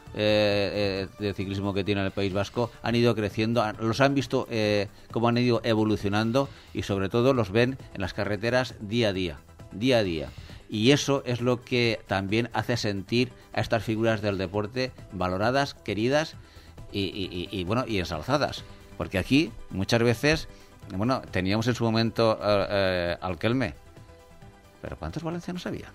eh, eh, de ciclismo que tiene el País Vasco, han ido creciendo, han, los han visto eh, cómo han ido evolucionando y sobre todo los ven en las carreteras día a día. día a día. Y eso es lo que también hace sentir a estas figuras del deporte valoradas, queridas y, y, y, y bueno, y ensalzadas. Porque aquí muchas veces, bueno, teníamos en su momento eh, eh, al Kelme, pero ¿cuántos valencianos habían?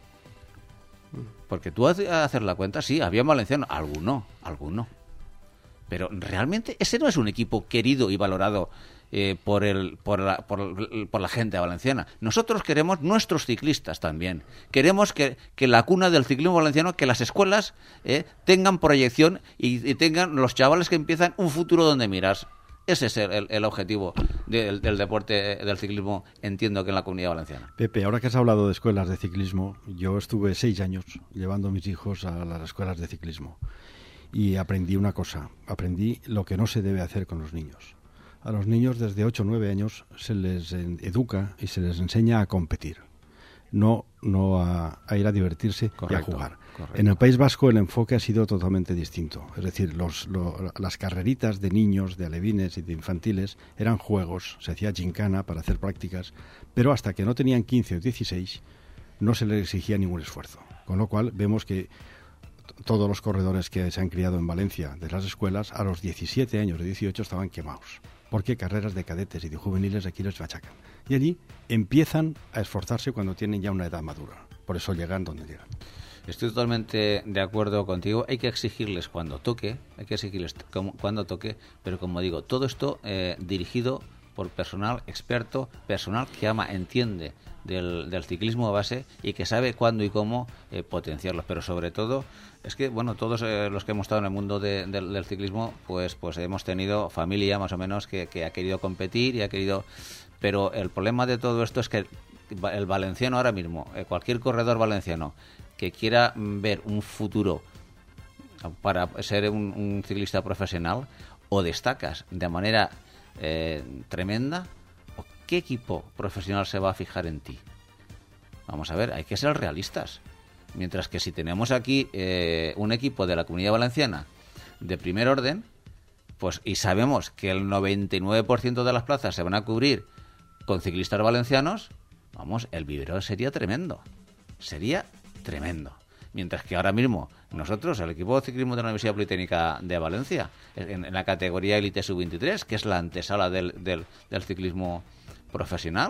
Porque tú a hacer la cuenta, sí, había valencianos, alguno, alguno. Pero realmente ese no es un equipo querido y valorado Eh, por, el, por, la, por, por la gente valenciana. Nosotros queremos nuestros ciclistas también. Queremos que, que la cuna del ciclismo valenciano, que las escuelas eh, tengan proyección y, y tengan los chavales que empiezan un futuro donde miras. Ese es el, el, el objetivo del, del deporte, del ciclismo, entiendo que en la Comunidad Valenciana. Pepe, ahora que has hablado de escuelas de ciclismo, yo estuve seis años llevando a mis hijos a las escuelas de ciclismo y aprendí una cosa, aprendí lo que no se debe hacer con los niños. A los niños desde ocho o nueve años se les educa y se les enseña a competir, no, no a, a ir a divertirse correcto, y a jugar. Correcto. En el País Vasco el enfoque ha sido totalmente distinto. Es decir, los, lo, las carreritas de niños, de alevines y de infantiles eran juegos, se hacía gincana para hacer prácticas, pero hasta que no tenían quince o dieciséis no se les exigía ningún esfuerzo. Con lo cual vemos que todos los corredores que se han criado en Valencia de las escuelas a los diecisiete años o dieciocho estaban quemados. Porque carreras de cadetes y de juveniles aquí les machacan. Y allí empiezan a esforzarse cuando tienen ya una edad madura. Por eso llegan donde llegan. Estoy totalmente de acuerdo contigo. Hay que exigirles cuando toque, hay que exigirles cuando toque, pero como digo, todo esto eh, dirigido por personal experto, personal que ama, entiende del, del ciclismo base y que sabe cuándo y cómo eh, potenciarlos. Pero sobre todo, es que, bueno, todos eh, los que hemos estado en el mundo de, de, del ciclismo, pues pues hemos tenido familia más o menos que, que ha querido competir y ha querido... Pero el problema de todo esto es que el valenciano ahora mismo, eh, cualquier corredor valenciano que quiera ver un futuro para ser un, un ciclista profesional, o destacas de manera eh, tremenda, o qué equipo profesional se va a fijar en ti. Vamos a ver, hay que ser realistas. Mientras que si tenemos aquí eh, un equipo de la Comunidad Valenciana de primer orden, pues y sabemos que el noventa y nueve por ciento de las plazas se van a cubrir con ciclistas valencianos, vamos, el vivero sería tremendo. Sería tremendo. Mientras que ahora mismo nosotros, el equipo de ciclismo de la Universidad Politécnica de Valencia, en, en la categoría Elite sub veintitrés, que es la antesala del, del, del ciclismo profesional,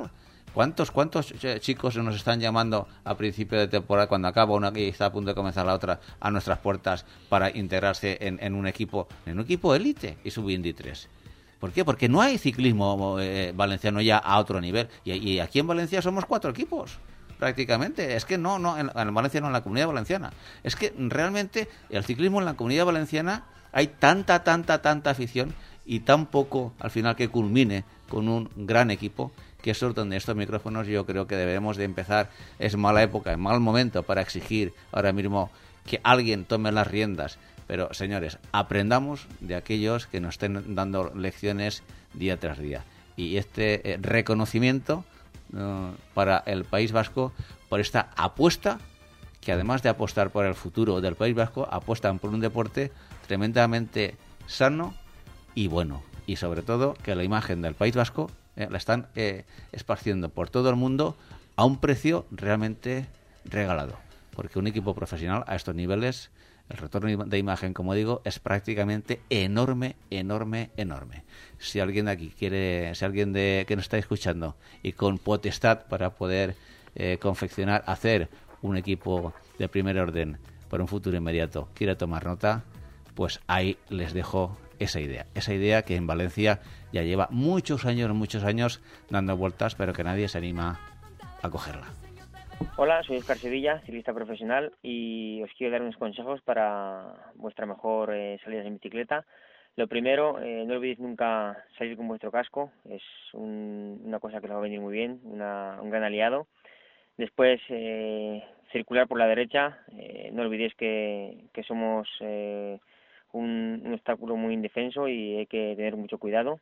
¿Cuántos, cuántos chicos nos están llamando a principio de temporada, cuando acaba una y está a punto de comenzar la otra, a nuestras puertas para integrarse en, en un equipo, en un equipo élite y sub veintitrés? ¿Por qué? Porque no hay ciclismo eh, valenciano ya a otro nivel. Y, y aquí en Valencia somos cuatro equipos, prácticamente. Es que no, no en, en Valencia no, en la Comunidad Valenciana. Es que realmente el ciclismo en la Comunidad Valenciana hay tanta, tanta, tanta afición y tan poco al final que culmine con un gran equipo, que eso es donde estos micrófonos yo creo que debemos de empezar. Es mala época, es mal momento para exigir ahora mismo que alguien tome las riendas, pero señores, aprendamos de aquellos que nos estén dando lecciones día tras día. Y este eh, reconocimiento uh, para el País Vasco por esta apuesta, que además de apostar por el futuro del País Vasco, apuestan por un deporte tremendamente sano y bueno, y sobre todo que la imagen del País Vasco Eh, la están eh, esparciendo por todo el mundo a un precio realmente regalado, porque un equipo profesional a estos niveles, el retorno de imagen, como digo, es prácticamente enorme, enorme, enorme. Si alguien de aquí quiere, si alguien de que nos está escuchando y con potestad para poder eh, confeccionar, hacer un equipo de primer orden para un futuro inmediato, quiere tomar nota, pues ahí les dejo esa idea, esa idea que en Valencia ya lleva muchos años, muchos años dando vueltas, pero que nadie se anima a cogerla. Hola, soy Oscar Sevilla, ciclista profesional, y os quiero dar unos consejos para vuestra mejor eh, salida en bicicleta. Lo primero, eh, no olvidéis nunca salir con vuestro casco, es un, una cosa que os va a venir muy bien, una, un gran aliado. Después, eh, circular por la derecha, eh, no olvidéis que, que somos eh, un, un obstáculo muy indefenso y hay que tener mucho cuidado.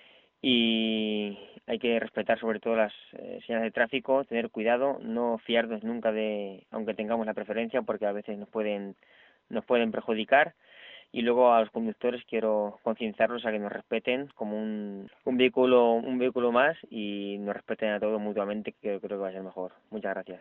Y hay que respetar sobre todo las eh, señales de tráfico, tener cuidado, no fiarnos nunca de, aunque tengamos la preferencia, porque a veces nos pueden nos pueden perjudicar. Y luego a los conductores quiero concienciarlos a que nos respeten como un, un vehículo un vehículo más y nos respeten a todos mutuamente, que creo que va a ser mejor. Muchas gracias.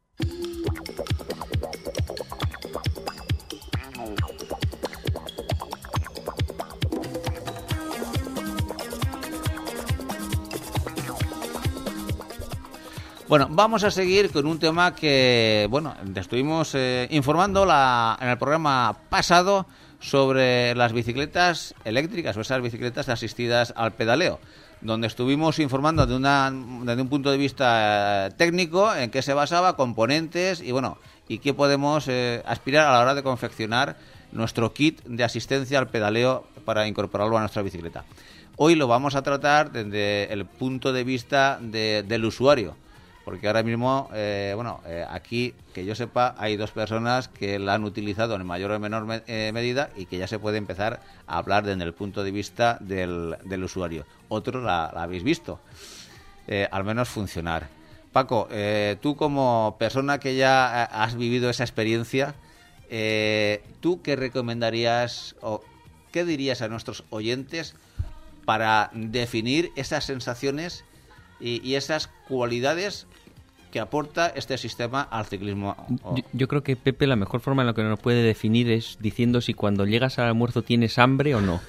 Bueno, vamos a seguir con un tema que, bueno, te estuvimos eh, informando la, en el programa pasado sobre las bicicletas eléctricas o esas bicicletas asistidas al pedaleo, donde estuvimos informando de una, desde un punto de vista eh, técnico en qué se basaba, componentes y, bueno, y qué podemos eh, aspirar a la hora de confeccionar nuestro kit de asistencia al pedaleo para incorporarlo a nuestra bicicleta. Hoy lo vamos a tratar desde el punto de vista de, del usuario. Porque ahora mismo, eh, bueno, eh, aquí, que yo sepa, hay dos personas que la han utilizado en mayor o menor me, eh, medida y que ya se puede empezar a hablar desde el punto de vista del, del usuario. Otros la, la habéis visto, eh, al menos funcionar. Paco, eh, tú como persona que ya has vivido esa experiencia, eh, ¿tú qué recomendarías o qué dirías a nuestros oyentes para definir esas sensaciones y, y esas cualidades que aporta este sistema al ciclismo? Yo, yo creo que, Pepe, la mejor forma en la que nos puede definir es diciendo si cuando llegas al almuerzo tienes hambre o no.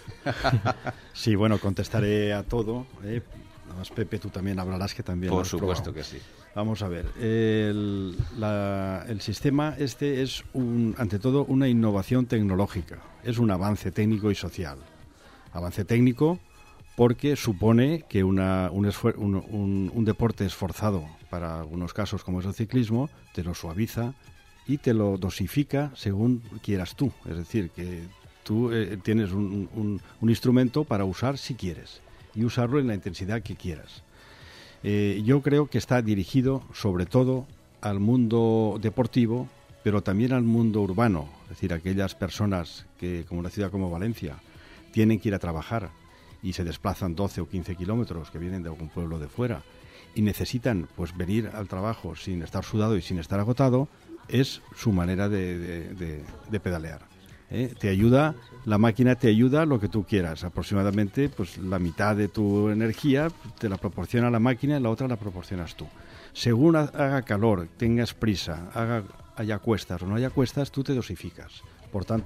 Sí, bueno, contestaré a todo. ¿eh? Además, Pepe, tú también hablarás, que también Por has supuesto probado. que sí. Vamos a ver. El, la, el sistema este es, un, ante todo, una innovación tecnológica. Es un avance técnico y social. Avance técnico porque supone que una, un, esfuer- un, un, un deporte esforzado, para algunos casos como es el ciclismo, te lo suaviza y te lo dosifica según quieras tú. Es decir, que tú eh, tienes un, un, un instrumento para usar si quieres y usarlo en la intensidad que quieras. Eh, yo creo que está dirigido sobre todo al mundo deportivo, pero también al mundo urbano, es decir, aquellas personas que, como una ciudad como Valencia, tienen que ir a trabajar y se desplazan doce o quince kilómetros, que vienen de algún pueblo de fuera, y necesitan pues venir al trabajo sin estar sudado y sin estar agotado, es su manera de, de, de, de pedalear. ¿eh? Te ayuda, la máquina te ayuda lo que tú quieras, aproximadamente pues la mitad de tu energía te la proporciona la máquina y la otra la proporcionas tú. Según haga calor, tengas prisa, haga, haya cuestas o no haya cuestas, tú te dosificas. Por tanto,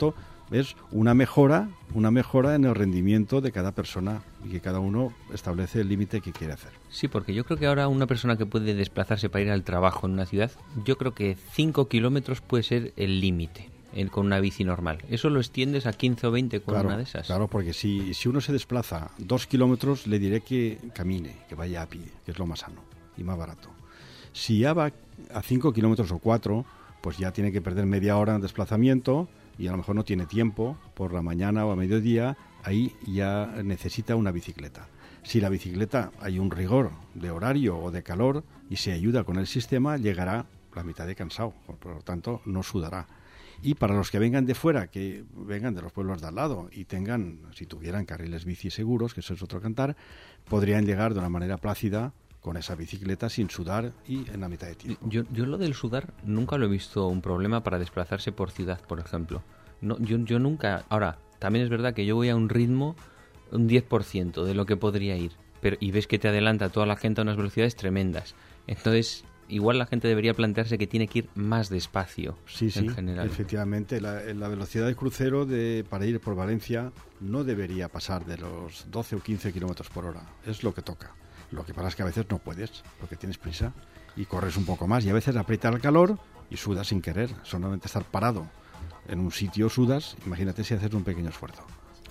Es una mejora, una mejora en el rendimiento de cada persona y que cada uno establece el límite que quiere hacer. Sí, porque yo creo que ahora una persona que puede desplazarse para ir al trabajo en una ciudad, yo creo que cinco kilómetros puede ser el límite con una bici normal. ¿Eso lo extiendes a quince o veinte con claro, una de esas? Claro, porque si, si uno se desplaza dos kilómetros, le diré que camine, que vaya a pie, que es lo más sano y más barato. Si ya va a cinco kilómetros o cuatro, pues ya tiene que perder media hora en desplazamiento y a lo mejor no tiene tiempo por la mañana o a mediodía, ahí ya necesita una bicicleta. Si la bicicleta hay un rigor de horario o de calor y se ayuda con el sistema, llegará la mitad de cansado, por lo tanto no sudará. Y para los que vengan de fuera, que vengan de los pueblos de al lado y tengan, si tuvieran carriles bici seguros, que eso es otro cantar, podrían llegar de una manera plácida con esa bicicleta sin sudar y en la mitad de tiempo. Yo, yo lo del sudar nunca lo he visto un problema para desplazarse por ciudad, por ejemplo. No, yo, yo nunca... Ahora, también es verdad que yo voy a un ritmo un diez por ciento de lo que podría ir, pero y ves que te adelanta toda la gente a unas velocidades tremendas. Entonces, igual la gente debería plantearse que tiene que ir más despacio, sí, en sí, general. Efectivamente, la, la velocidad de crucero de, para ir por Valencia no debería pasar de los doce o quince kilómetros por hora. Es lo que toca. Lo que pasa es que a veces no puedes, porque tienes prisa y corres un poco más y a veces aprieta el calor y sudas sin querer. Solamente estar parado en un sitio sudas, imagínate si haces un pequeño esfuerzo.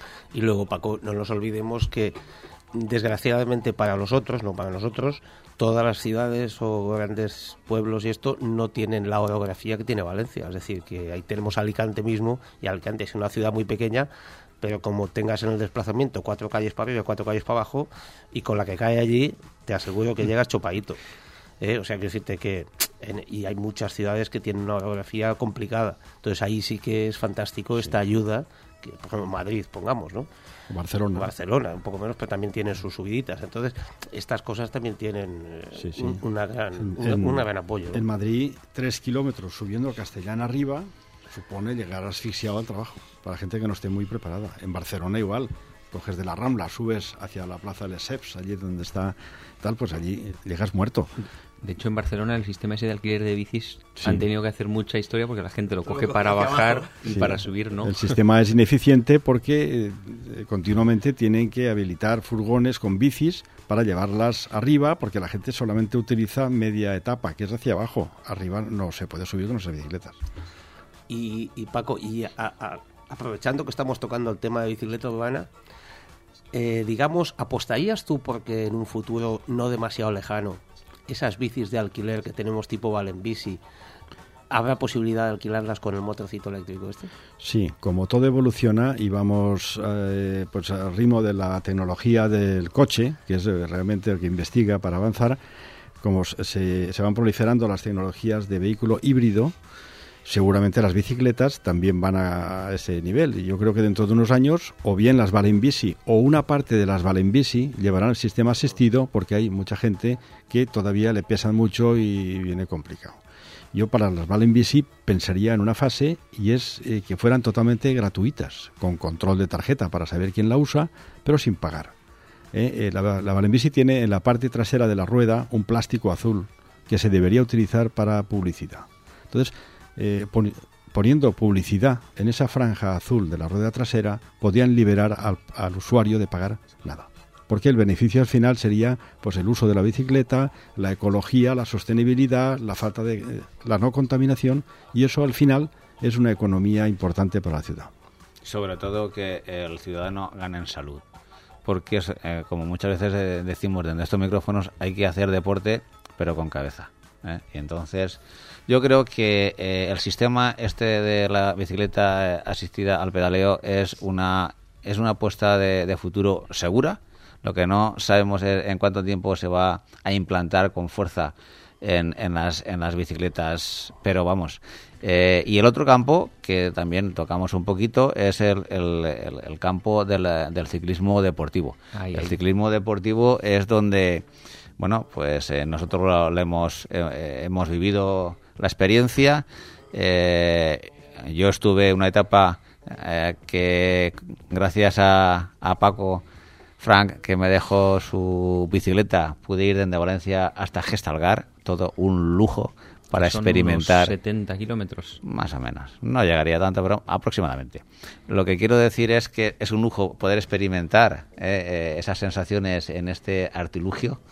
Y luego, Paco, no nos olvidemos que desgraciadamente para los otros, no para nosotros, todas las ciudades o grandes pueblos y esto no tienen la orografía que tiene Valencia. Es decir, que ahí tenemos Alicante mismo, y Alicante es una ciudad muy pequeña, pero como tengas en el desplazamiento cuatro calles para arriba y cuatro calles para abajo, y con la que cae allí, te aseguro que llegas chopadito. ¿Eh? O sea, quiero decirte que en, y hay muchas ciudades que tienen una orografía complicada. Entonces ahí sí que es fantástico esta sí. ayuda, que por ejemplo Madrid, pongamos, ¿no? Barcelona. Barcelona, un poco menos, pero también tiene sus subiditas. Entonces, estas cosas también tienen eh, sí, sí. Un, una gran, en, una, en, una gran apoyo, ¿no? En Madrid, tres kilómetros subiendo Castellana arriba supone llegar asfixiado al trabajo, para gente que no esté muy preparada. En Barcelona igual, coges de la Rambla, subes hacia la plaza de Lesseps, allí donde está tal, pues allí llegas muerto. De hecho, en Barcelona el sistema ese de alquiler de bicis sí. han tenido que hacer mucha historia porque la gente lo coge para bajar y sí. para subir, ¿no? El sistema es ineficiente porque eh, continuamente tienen que habilitar furgones con bicis para llevarlas arriba, porque la gente solamente utiliza media etapa, que es hacia abajo. Arriba no se puede subir con esas bicicletas. Y, y Paco, y a, a, aprovechando que estamos tocando el tema de bicicleta urbana, eh, digamos, ¿apostarías tú porque en un futuro no demasiado lejano esas bicis de alquiler que tenemos tipo Valenbici, habrá posibilidad de alquilarlas con el motorcito eléctrico este? Sí, como todo evoluciona y vamos eh, pues al ritmo de la tecnología del coche, que es realmente el que investiga para avanzar, como se, se van proliferando las tecnologías de vehículo híbrido, seguramente las bicicletas también van a ese nivel. Y yo creo que dentro de unos años, o bien las Valenbici o una parte de las Valenbici llevarán el sistema asistido, porque hay mucha gente que todavía le pesan mucho y viene complicado. Yo para las Valenbici pensaría en una fase, y es eh, que fueran totalmente gratuitas, con control de tarjeta para saber quién la usa, pero sin pagar. Eh, eh, la, la Valenbici tiene en la parte trasera de la rueda un plástico azul que se debería utilizar para publicidad. Entonces, Eh, pon, poniendo publicidad en esa franja azul de la rueda trasera, podían liberar al, al usuario de pagar nada, porque el beneficio al final sería pues el uso de la bicicleta, la ecología, la sostenibilidad, la falta de eh, la no contaminación, y eso al final es una economía importante para la ciudad. Sobre todo que el ciudadano gane en salud, porque es, eh, como muchas veces eh, decimos desde estos micrófonos, hay que hacer deporte pero con cabeza, ¿eh? Y entonces yo creo que eh, el sistema este de la bicicleta eh, asistida al pedaleo es una es una apuesta de, de futuro segura. Lo que no sabemos es en cuánto tiempo se va a implantar con fuerza en, en las en las bicicletas, pero vamos. Eh, y el otro campo que también tocamos un poquito es el, el, el, el campo del, del ciclismo deportivo. Ay, el ay. ciclismo deportivo es donde, bueno, pues eh, nosotros lo, lo hemos eh, hemos vivido la experiencia. Eh, yo estuve una etapa eh, que gracias a, a Paco Frank, que me dejó su bicicleta, pude ir desde Valencia hasta Gestalgar, todo un lujo, para Son experimentar. Unos setenta kilómetros. Más o menos. No llegaría tanto, pero aproximadamente. Lo que quiero decir es que es un lujo poder experimentar eh, eh, esas sensaciones en este artilugio,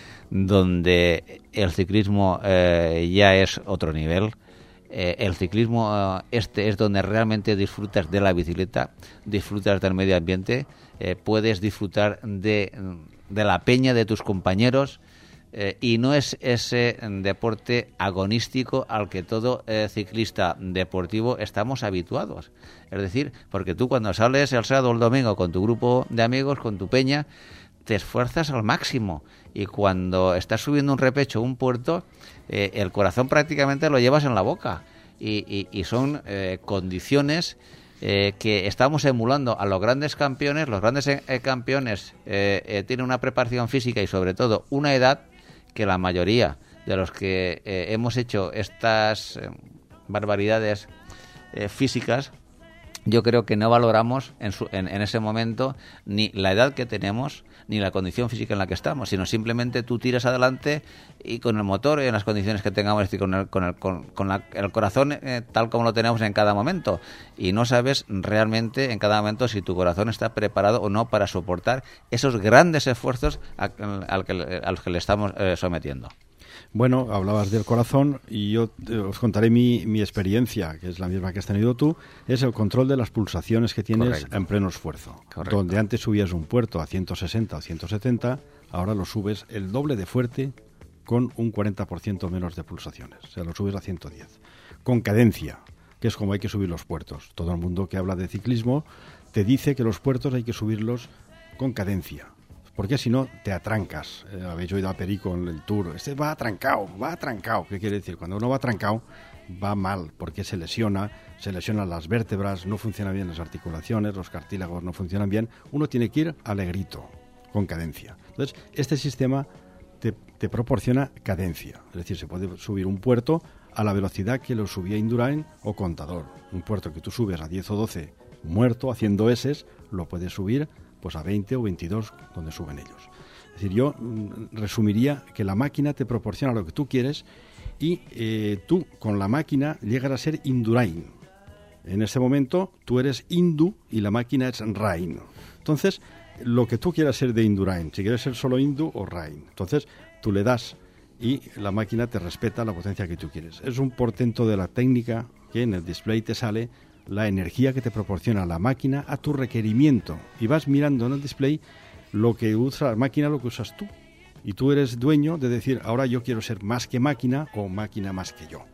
donde el ciclismo eh, ya es otro nivel. Eh, el ciclismo eh, este es donde realmente disfrutas de la bicicleta, disfrutas del medio ambiente, eh, puedes disfrutar de, de la peña de tus compañeros, eh, y no es ese deporte agonístico al que todo eh, ciclista deportivo estamos habituados. Es decir, porque tú cuando sales el sábado o el domingo con tu grupo de amigos, con tu peña, te esfuerzas al máximo, y cuando estás subiendo un repecho, un puerto, eh, el corazón prácticamente lo llevas en la boca, y, y, y son eh, condiciones eh, que estamos emulando a los grandes campeones. Los grandes eh, campeones eh, eh, tienen una preparación física y sobre todo una edad que la mayoría de los que eh, hemos hecho estas eh, barbaridades eh, físicas, yo creo que no valoramos en, su, en, en ese momento ni la edad que tenemos ni la condición física en la que estamos, sino simplemente tú tiras adelante y con el motor en las condiciones que tengamos, es decir, con el, con el, con, con la, el corazón eh, tal como lo tenemos en cada momento, y no sabes realmente en cada momento si tu corazón está preparado o no para soportar esos grandes esfuerzos a, a, que, a los que le estamos eh, sometiendo. Bueno, hablabas del corazón y yo eh, os contaré mi, mi experiencia, que es la misma que has tenido tú, es el control de las pulsaciones que tienes. Correcto. En pleno esfuerzo. Correcto. Donde antes subías un puerto a ciento sesenta o ciento setenta, ahora lo subes el doble de fuerte con un cuarenta por ciento menos de pulsaciones. O sea, lo subes a ciento diez. Con cadencia, que es como hay que subir los puertos. Todo el mundo que habla de ciclismo te dice que los puertos hay que subirlos con cadencia. Porque si no, te atrancas. Eh, habéis oído a Perico en el Tour. Este va atrancado, va atrancado. ¿Qué quiere decir? Cuando uno va atrancado, va mal, porque se lesiona, se lesionan las vértebras, no funcionan bien las articulaciones, los cartílagos no funcionan bien. Uno tiene que ir alegrito, con cadencia. Entonces, este sistema te, te proporciona cadencia. Es decir, se puede subir un puerto a la velocidad que lo subía Indurain o Contador. Un puerto que tú subes a diez o doce muerto, haciendo eses, lo puedes subir pues a veinte o veintidós, donde suben ellos. Es decir, yo mm, resumiría que la máquina te proporciona lo que tú quieres y eh, tú con la máquina llegas a ser Indurain. En ese momento tú eres Indu y la máquina es Rain. Entonces, lo que tú quieras ser de Indurain, si quieres ser solo Indu o Rain, entonces tú le das y la máquina te respeta la potencia que tú quieres. Es un portento de la técnica que en el display te sale la energía que te proporciona la máquina a tu requerimiento, y vas mirando en el display lo que usa la máquina, lo que usas tú, y tú eres dueño de decir, ahora yo quiero ser más que máquina o máquina más que yo.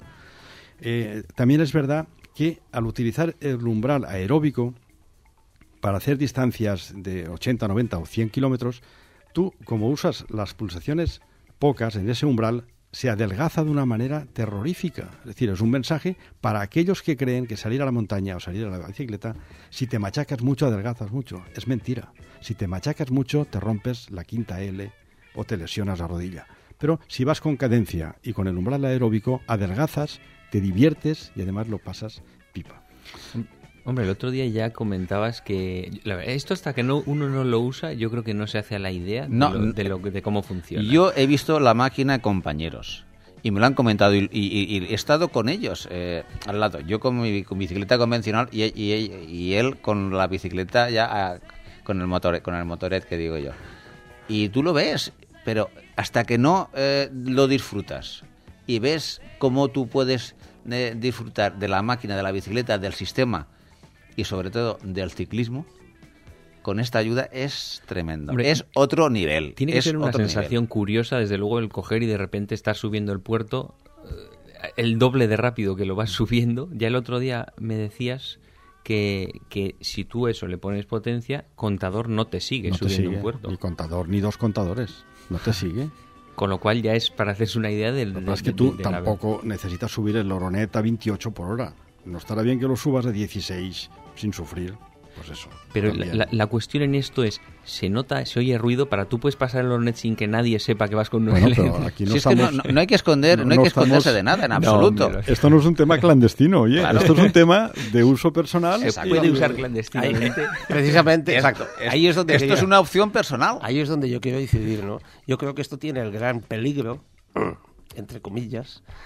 Eh, también es verdad que al utilizar el umbral aeróbico para hacer distancias de ochenta, noventa o cien kilómetros, tú, como usas las pulsaciones pocas en ese umbral, se adelgaza de una manera terrorífica. Es decir, es un mensaje para aquellos que creen que salir a la montaña o salir a la bicicleta, si te machacas mucho, adelgazas mucho. Es mentira. Si te machacas mucho, te rompes la quinta L o te lesionas la rodilla. Pero si vas con cadencia y con el umbral aeróbico, adelgazas, te diviertes y además lo pasas pipa. Hombre, el otro día ya comentabas que la verdad, esto hasta que no, uno no lo usa, yo creo que no se hace a la idea de, no, lo, de, lo, de cómo funciona. Yo he visto la máquina de compañeros y me lo han comentado y, y, y he estado con ellos eh, al lado. Yo con mi con bicicleta convencional y, y, y él con la bicicleta ya a, con el motor con el motoret que digo yo. Y tú lo ves, pero hasta que no eh, lo disfrutas y ves cómo tú puedes eh, disfrutar de la máquina, de la bicicleta, del sistema y sobre todo del ciclismo, con esta ayuda es tremendo. Hombre, es otro nivel. Tiene que es ser una sensación nivel. curiosa, desde luego, el coger y de repente estar subiendo el puerto eh, el doble de rápido que lo vas subiendo. Ya el otro día me decías que, que si tú eso le pones potencia, Contador no te sigue no subiendo te sigue, un puerto. Ni Contador, ni dos contadores. No te sigue. Con lo cual ya es para hacerse una idea del... Lo que pasa es que tú tampoco la... necesitas subir el Oronet a veintiocho por hora. No estará bien que lo subas a dieciséis sin sufrir. Pues eso. Pero la, la, la cuestión en esto es, se nota, se oye ruido, para tú puedes pasar el Oronet sin que nadie sepa que vas con un bueno, pero aquí no, si estamos, es que no, no, no hay que esconder, no, no hay que estamos, esconderse de nada en absoluto. No, esto no es un tema clandestino, oye. Claro. Esto es un tema de uso personal. Se puede usar clandestinamente. Precisamente, exacto. Ahí es donde esto quería, es una opción personal. Ahí es donde yo quiero incidir, ¿no? Yo creo que esto tiene el gran peligro, entre comillas,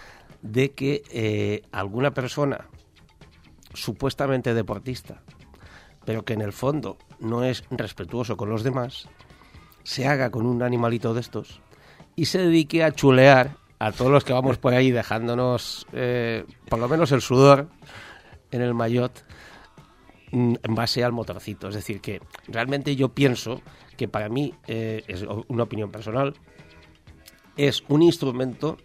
de que eh, alguna persona supuestamente deportista, pero que en el fondo no es respetuoso con los demás, se haga con un animalito de estos y se dedique a chulear a todos los que vamos por ahí dejándonos eh, por lo menos el sudor en el maillot en base al motorcito. Es decir, que realmente yo pienso que para mí, eh, es una opinión personal, es un instrumento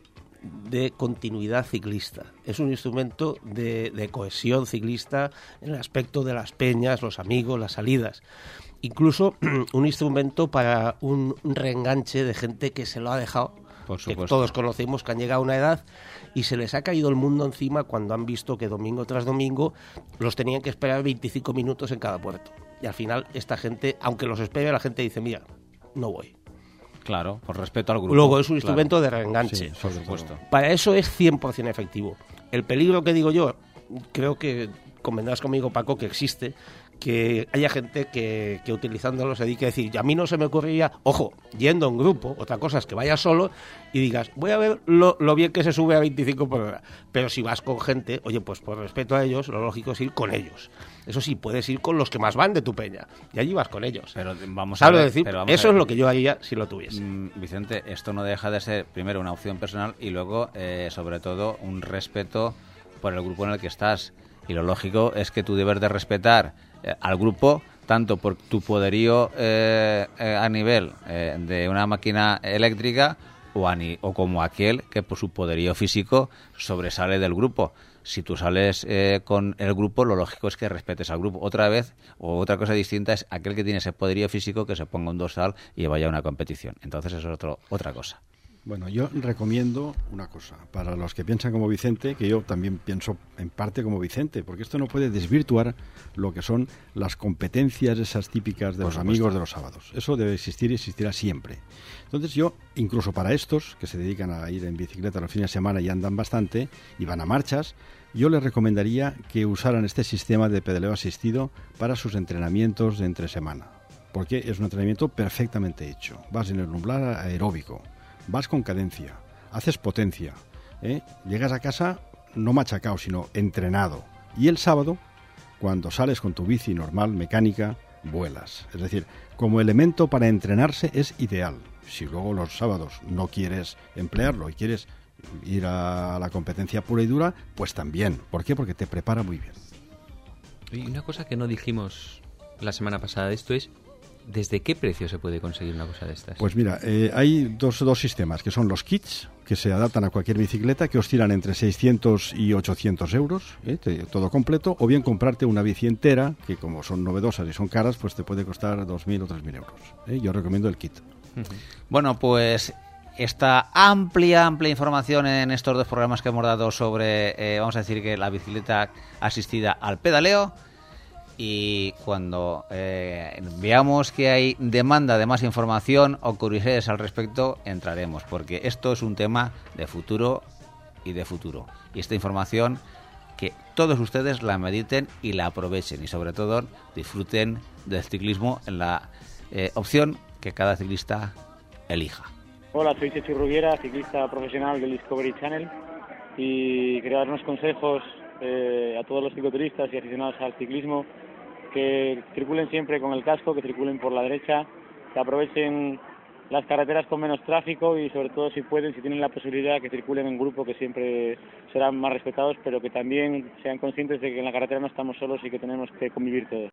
de continuidad ciclista, es un instrumento de, de cohesión ciclista en el aspecto de las peñas, los amigos, las salidas, incluso un instrumento para un reenganche de gente que se lo ha dejado, por supuesto, que todos conocemos, que han llegado a una edad y se les ha caído el mundo encima cuando han visto que domingo tras domingo los tenían que esperar veinticinco minutos en cada puerto, y al final esta gente, aunque los espere, la gente dice, mira, no voy. Claro, por respeto al grupo. Luego es un instrumento claro. de reenganche. Sí, por supuesto. Para eso es cien por ciento efectivo. El peligro que digo yo, creo que convendrás conmigo, Paco, que existe, que haya gente que, que utilizándolo se dedique a decir, a mí no se me ocurriría, ojo, yendo en grupo, otra cosa es que vayas solo y digas, voy a ver lo, lo bien que se sube a veinticinco por hora. Pero si vas con gente, oye, pues por respeto a ellos, lo lógico es ir con ellos. Eso sí, puedes ir con los que más van de tu peña, y allí vas con ellos. Pero vamos a ver, decir, pero vamos eso a ver. Es lo que yo haría si lo tuviese. Mm, Vicente, esto no deja de ser, primero, una opción personal y luego, eh, sobre todo, un respeto por el grupo en el que estás. Y lo lógico es que tú debes de respetar eh, al grupo, tanto por tu poderío eh, eh, a nivel eh, de una máquina eléctrica o, a ni, o como aquel que por su poderío físico sobresale del grupo. Si tú sales eh, con el grupo, lo lógico es que respetes al grupo. Otra vez, o otra cosa distinta, es aquel que tiene ese poderío físico que se ponga un dorsal y vaya a una competición. Entonces eso es otro, otra cosa. Bueno, yo recomiendo una cosa, para los que piensan como Vicente, que yo también pienso en parte como Vicente, porque esto no puede desvirtuar lo que son las competencias esas típicas de Por los supuesto. amigos de los sábados. Eso debe existir y existirá siempre. Entonces yo, incluso para estos, que se dedican a ir en bicicleta los fines de semana y andan bastante, y van a marchas, yo les recomendaría que usaran este sistema de pedaleo asistido para sus entrenamientos de entre semana, porque es un entrenamiento perfectamente hecho. Vas en el umbral aeróbico, vas con cadencia, haces potencia, ¿eh? Llegas a casa no machacado, sino entrenado. Y el sábado, cuando sales con tu bici normal, mecánica, vuelas. Es decir, como elemento para entrenarse es ideal. Si luego los sábados no quieres emplearlo y quieres ir a la competencia pura y dura, pues también. ¿Por qué? Porque te prepara muy bien. Y una cosa que no dijimos la semana pasada de esto es, ¿desde qué precio se puede conseguir una cosa de estas? Pues mira, eh, hay dos, dos sistemas, que son los kits, que se adaptan a cualquier bicicleta, que oscilan entre seiscientos y ochocientos euros, ¿eh? te, todo completo, o bien comprarte una bici entera, que como son novedosas y son caras, pues te puede costar dos mil o tres mil euros. ¿eh? Yo recomiendo el kit. Bueno, pues esta amplia, amplia información en estos dos programas que hemos dado sobre, eh, vamos a decir que la bicicleta asistida al pedaleo. Y cuando eh, veamos que hay demanda de más información o curiosidades al respecto, entraremos, porque esto es un tema de futuro y de futuro. Y esta información, que todos ustedes la mediten y la aprovechen, y sobre todo disfruten del ciclismo en la eh, opción que cada ciclista elija. Hola, soy Chechu Rubiera, ciclista profesional del Discovery Channel, y quería dar unos consejos eh, a todos los cicloturistas y aficionados al ciclismo, que circulen siempre con el casco, que circulen por la derecha, que aprovechen las carreteras con menos tráfico y sobre todo, si pueden, si tienen la posibilidad, que circulen en grupo, que siempre serán más respetados, pero que también sean conscientes de que en la carretera no estamos solos y que tenemos que convivir todos.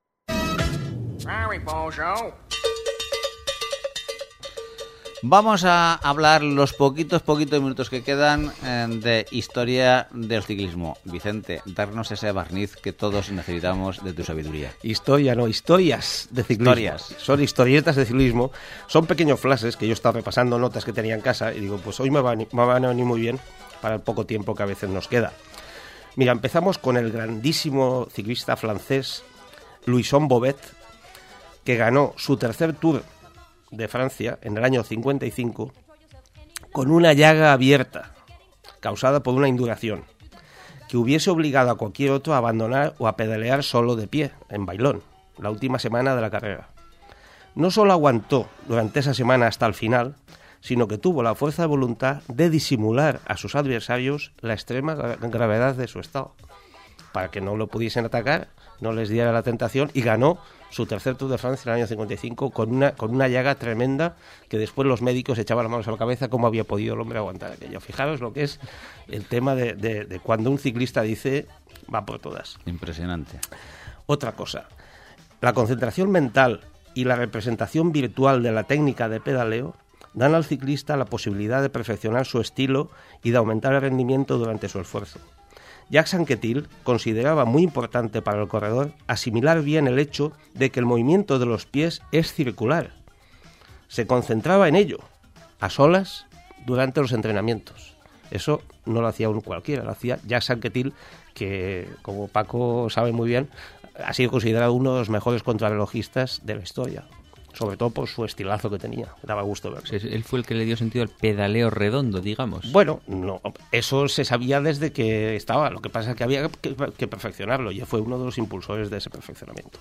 Vamos a hablar los poquitos, poquitos minutos que quedan eh, de historia del ciclismo. Vicente, darnos ese barniz que todos necesitamos de tu sabiduría. Historia, no, historias de ciclismo. Historias. Son historietas de ciclismo. Son pequeños flashes que yo estaba repasando notas que tenía en casa y digo, pues hoy me, va, me van a venir muy bien para el poco tiempo que a veces nos queda. Mira, empezamos con el grandísimo ciclista francés Louison Bobet, que ganó su tercer Tour de Francia en el año cincuenta y cinco con una llaga abierta causada por una induración que hubiese obligado a cualquier otro a abandonar o a pedalear solo de pie en Bailón la última semana de la carrera. No solo aguantó durante esa semana hasta el final, sino que tuvo la fuerza de voluntad de disimular a sus adversarios la extrema gravedad de su estado, para que no lo pudiesen atacar, no les diera la tentación, y ganó su tercer Tour de Francia en el año cincuenta y cinco con una, con una llaga tremenda que después los médicos echaban las manos a la cabeza cómo había podido el hombre aguantar aquello. Fijaros lo que es el tema de, de, de cuando un ciclista dice va por todas. Impresionante. Otra cosa, la concentración mental y la representación virtual de la técnica de pedaleo dan al ciclista la posibilidad de perfeccionar su estilo y de aumentar el rendimiento durante su esfuerzo. Jacques Anquetil consideraba muy importante para el corredor asimilar bien el hecho de que el movimiento de los pies es circular. Se concentraba en ello, a solas, durante los entrenamientos. Eso no lo hacía un cualquiera, lo hacía Jacques Anquetil, que, como Paco sabe muy bien, ha sido considerado uno de los mejores contrarrelojistas de la historia. Sobre todo por su estilazo que tenía, daba gusto verlo. Pues él fue el que le dio sentido al pedaleo redondo, digamos. Bueno, no, eso se sabía desde que estaba, lo que pasa es que había que, que perfeccionarlo, y fue uno de los impulsores de ese perfeccionamiento.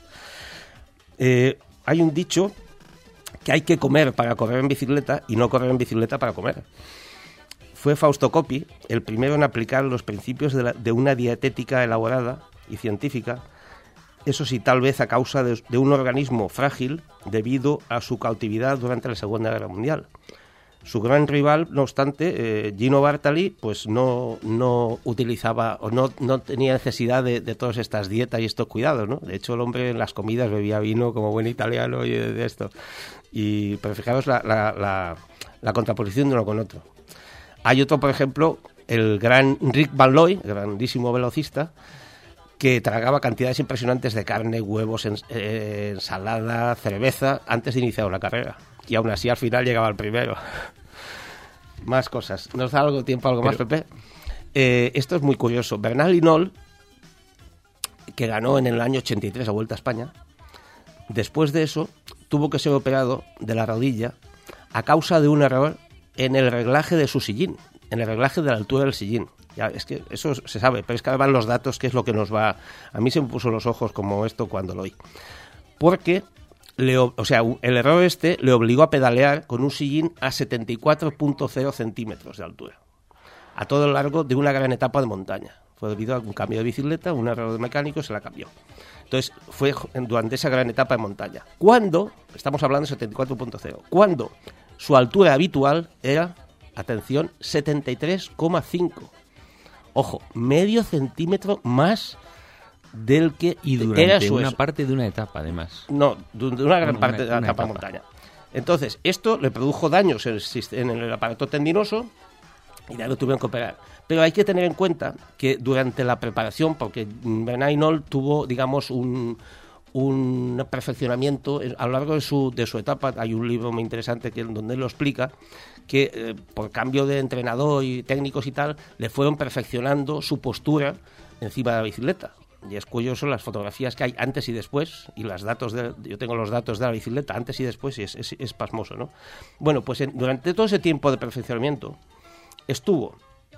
Eh, hay un dicho que hay que comer para correr en bicicleta y no correr en bicicleta para comer. Fue Fausto Coppi el primero en aplicar los principios de, la, de una dietética elaborada y científica, eso sí, tal vez a causa de, de un organismo frágil debido a su cautividad durante la Segunda Guerra Mundial. Su gran rival, no obstante, eh, Gino Bartali, pues no, no utilizaba o no, no tenía necesidad de, de todas estas dietas y estos cuidados, ¿no? De hecho, el hombre en las comidas bebía vino como buen italiano y de, de esto. Y, pero fijaros la, la, la, la contraposición de uno con otro. Hay otro, por ejemplo, el gran Rick Van Looy, grandísimo velocista, que tragaba cantidades impresionantes de carne, huevos, en, eh, ensalada, cerveza, antes de iniciar una carrera. Y aún así al final llegaba al primero. Más cosas. ¿Nos da algo tiempo, algo Pero... más, Pepe? Eh, esto es muy curioso. Bernal Hinault, que ganó en el año ochenta y tres la Vuelta a España, después de eso tuvo que ser operado de la rodilla a causa de un error en el reglaje de su sillín, en el reglaje de la altura del sillín. Ya, es que eso se sabe, pero es que ahora van los datos, que es lo que nos va... A mí se me puso los ojos como esto cuando lo oí. Porque, le, o sea, el error este le obligó a pedalear con un sillín a setenta y cuatro punto cero centímetros de altura, a todo lo largo de una gran etapa de montaña. Fue debido a un cambio de bicicleta, un error de mecánico, se la cambió. Entonces, fue durante esa gran etapa de montaña. Cuando, estamos hablando de setenta y cuatro punto cero, cuando su altura habitual era, atención, setenta y tres coma cinco. Ojo, medio centímetro más del que y durante era su una eso. parte de una etapa, además. No, de una gran una, parte de la una etapa, etapa montaña. Entonces, esto le produjo daños en el, en el aparato tendinoso y ya lo tuvieron que operar. Pero hay que tener en cuenta que durante la preparación, porque Bernal Hinault tuvo, digamos, un... un perfeccionamiento a lo largo de su, de su etapa. Hay un libro muy interesante que, donde él lo explica, que eh, por cambio de entrenador y técnicos y tal, le fueron perfeccionando su postura encima de la bicicleta. Y es curioso las fotografías que hay antes y después, y los datos de, yo tengo los datos de la bicicleta antes y después, y es, es, es pasmoso, ¿no? Bueno, pues en, durante todo ese tiempo de perfeccionamiento estuvo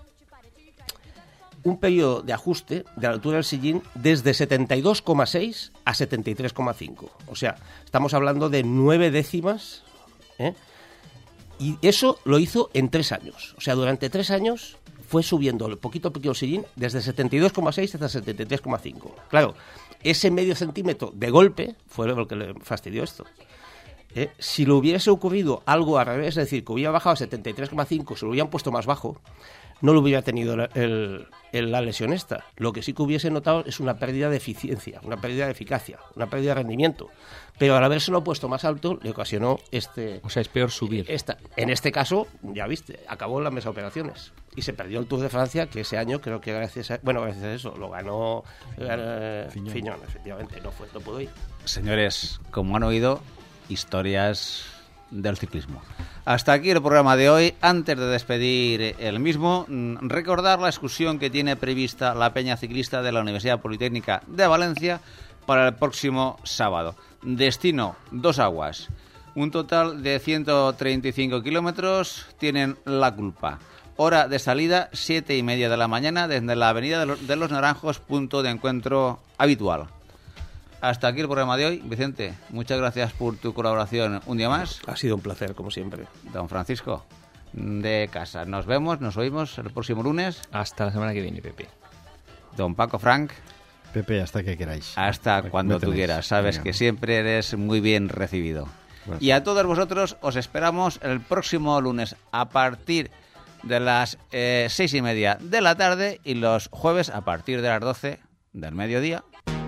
un periodo de ajuste de la altura del sillín desde setenta y dos coma seis a setenta y tres coma cinco. O sea, estamos hablando de nueve décimas, ¿eh? Y eso lo hizo en tres años. O sea, durante tres años fue subiendo poquito a poquito el sillín desde setenta y dos coma seis hasta setenta y tres coma cinco. Claro, ese medio centímetro de golpe fue lo que le fastidió esto. ¿Eh? Si le hubiese ocurrido algo al revés, es decir, que hubiera bajado a setenta y tres coma cinco, se lo hubieran puesto más bajo, no lo hubiera tenido el, el, el, la lesión esta. Lo que sí que hubiese notado es una pérdida de eficiencia, una pérdida de eficacia, una pérdida de rendimiento. Pero al habérselo puesto más alto, le ocasionó este... O sea, es peor subir. Esta, en este caso, ya viste, acabó en la mesa de operaciones. Y se perdió el Tour de Francia, que ese año creo que gracias a... Bueno, gracias a eso, lo ganó eh, Fignon. Fignon, efectivamente, no, fue, no pudo ir. Señores, como han oído, historias del ciclismo. Hasta aquí el programa de hoy. Antes de despedir el mismo, recordar la excursión que tiene prevista la Peña Ciclista de la Universidad Politécnica de Valencia para el próximo sábado. Destino, Dos Aguas. Un total de ciento treinta y cinco kilómetros tienen la culpa. Hora de salida, siete y media de la mañana desde la Avenida de los, de los Naranjos, punto de encuentro habitual. hasta aquí el programa de hoy. Vicente, muchas gracias por tu colaboración un día más. Ha sido un placer, como siempre. Don Francisco, de casa. Nos vemos, nos oímos el próximo lunes. Hasta la semana que viene, Pepe. Don Paco Frank. Pepe, hasta que queráis. Hasta Me cuando tú tenéis. quieras. Sabes Venga. que siempre eres muy bien recibido. Gracias. Y a todos vosotros os esperamos el próximo lunes a partir de las eh, seis y media de la tarde y los jueves a partir de las doce del mediodía.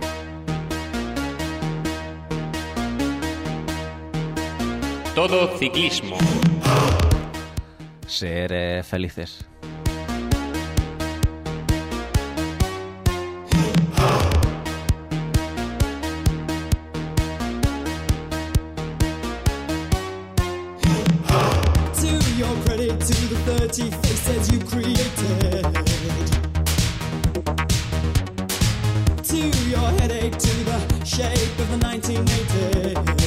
Todo ciclismo. Ser eh, felices. To your credit, to the thirty faces you created, to your headache, to the shape of the nineteen eighties.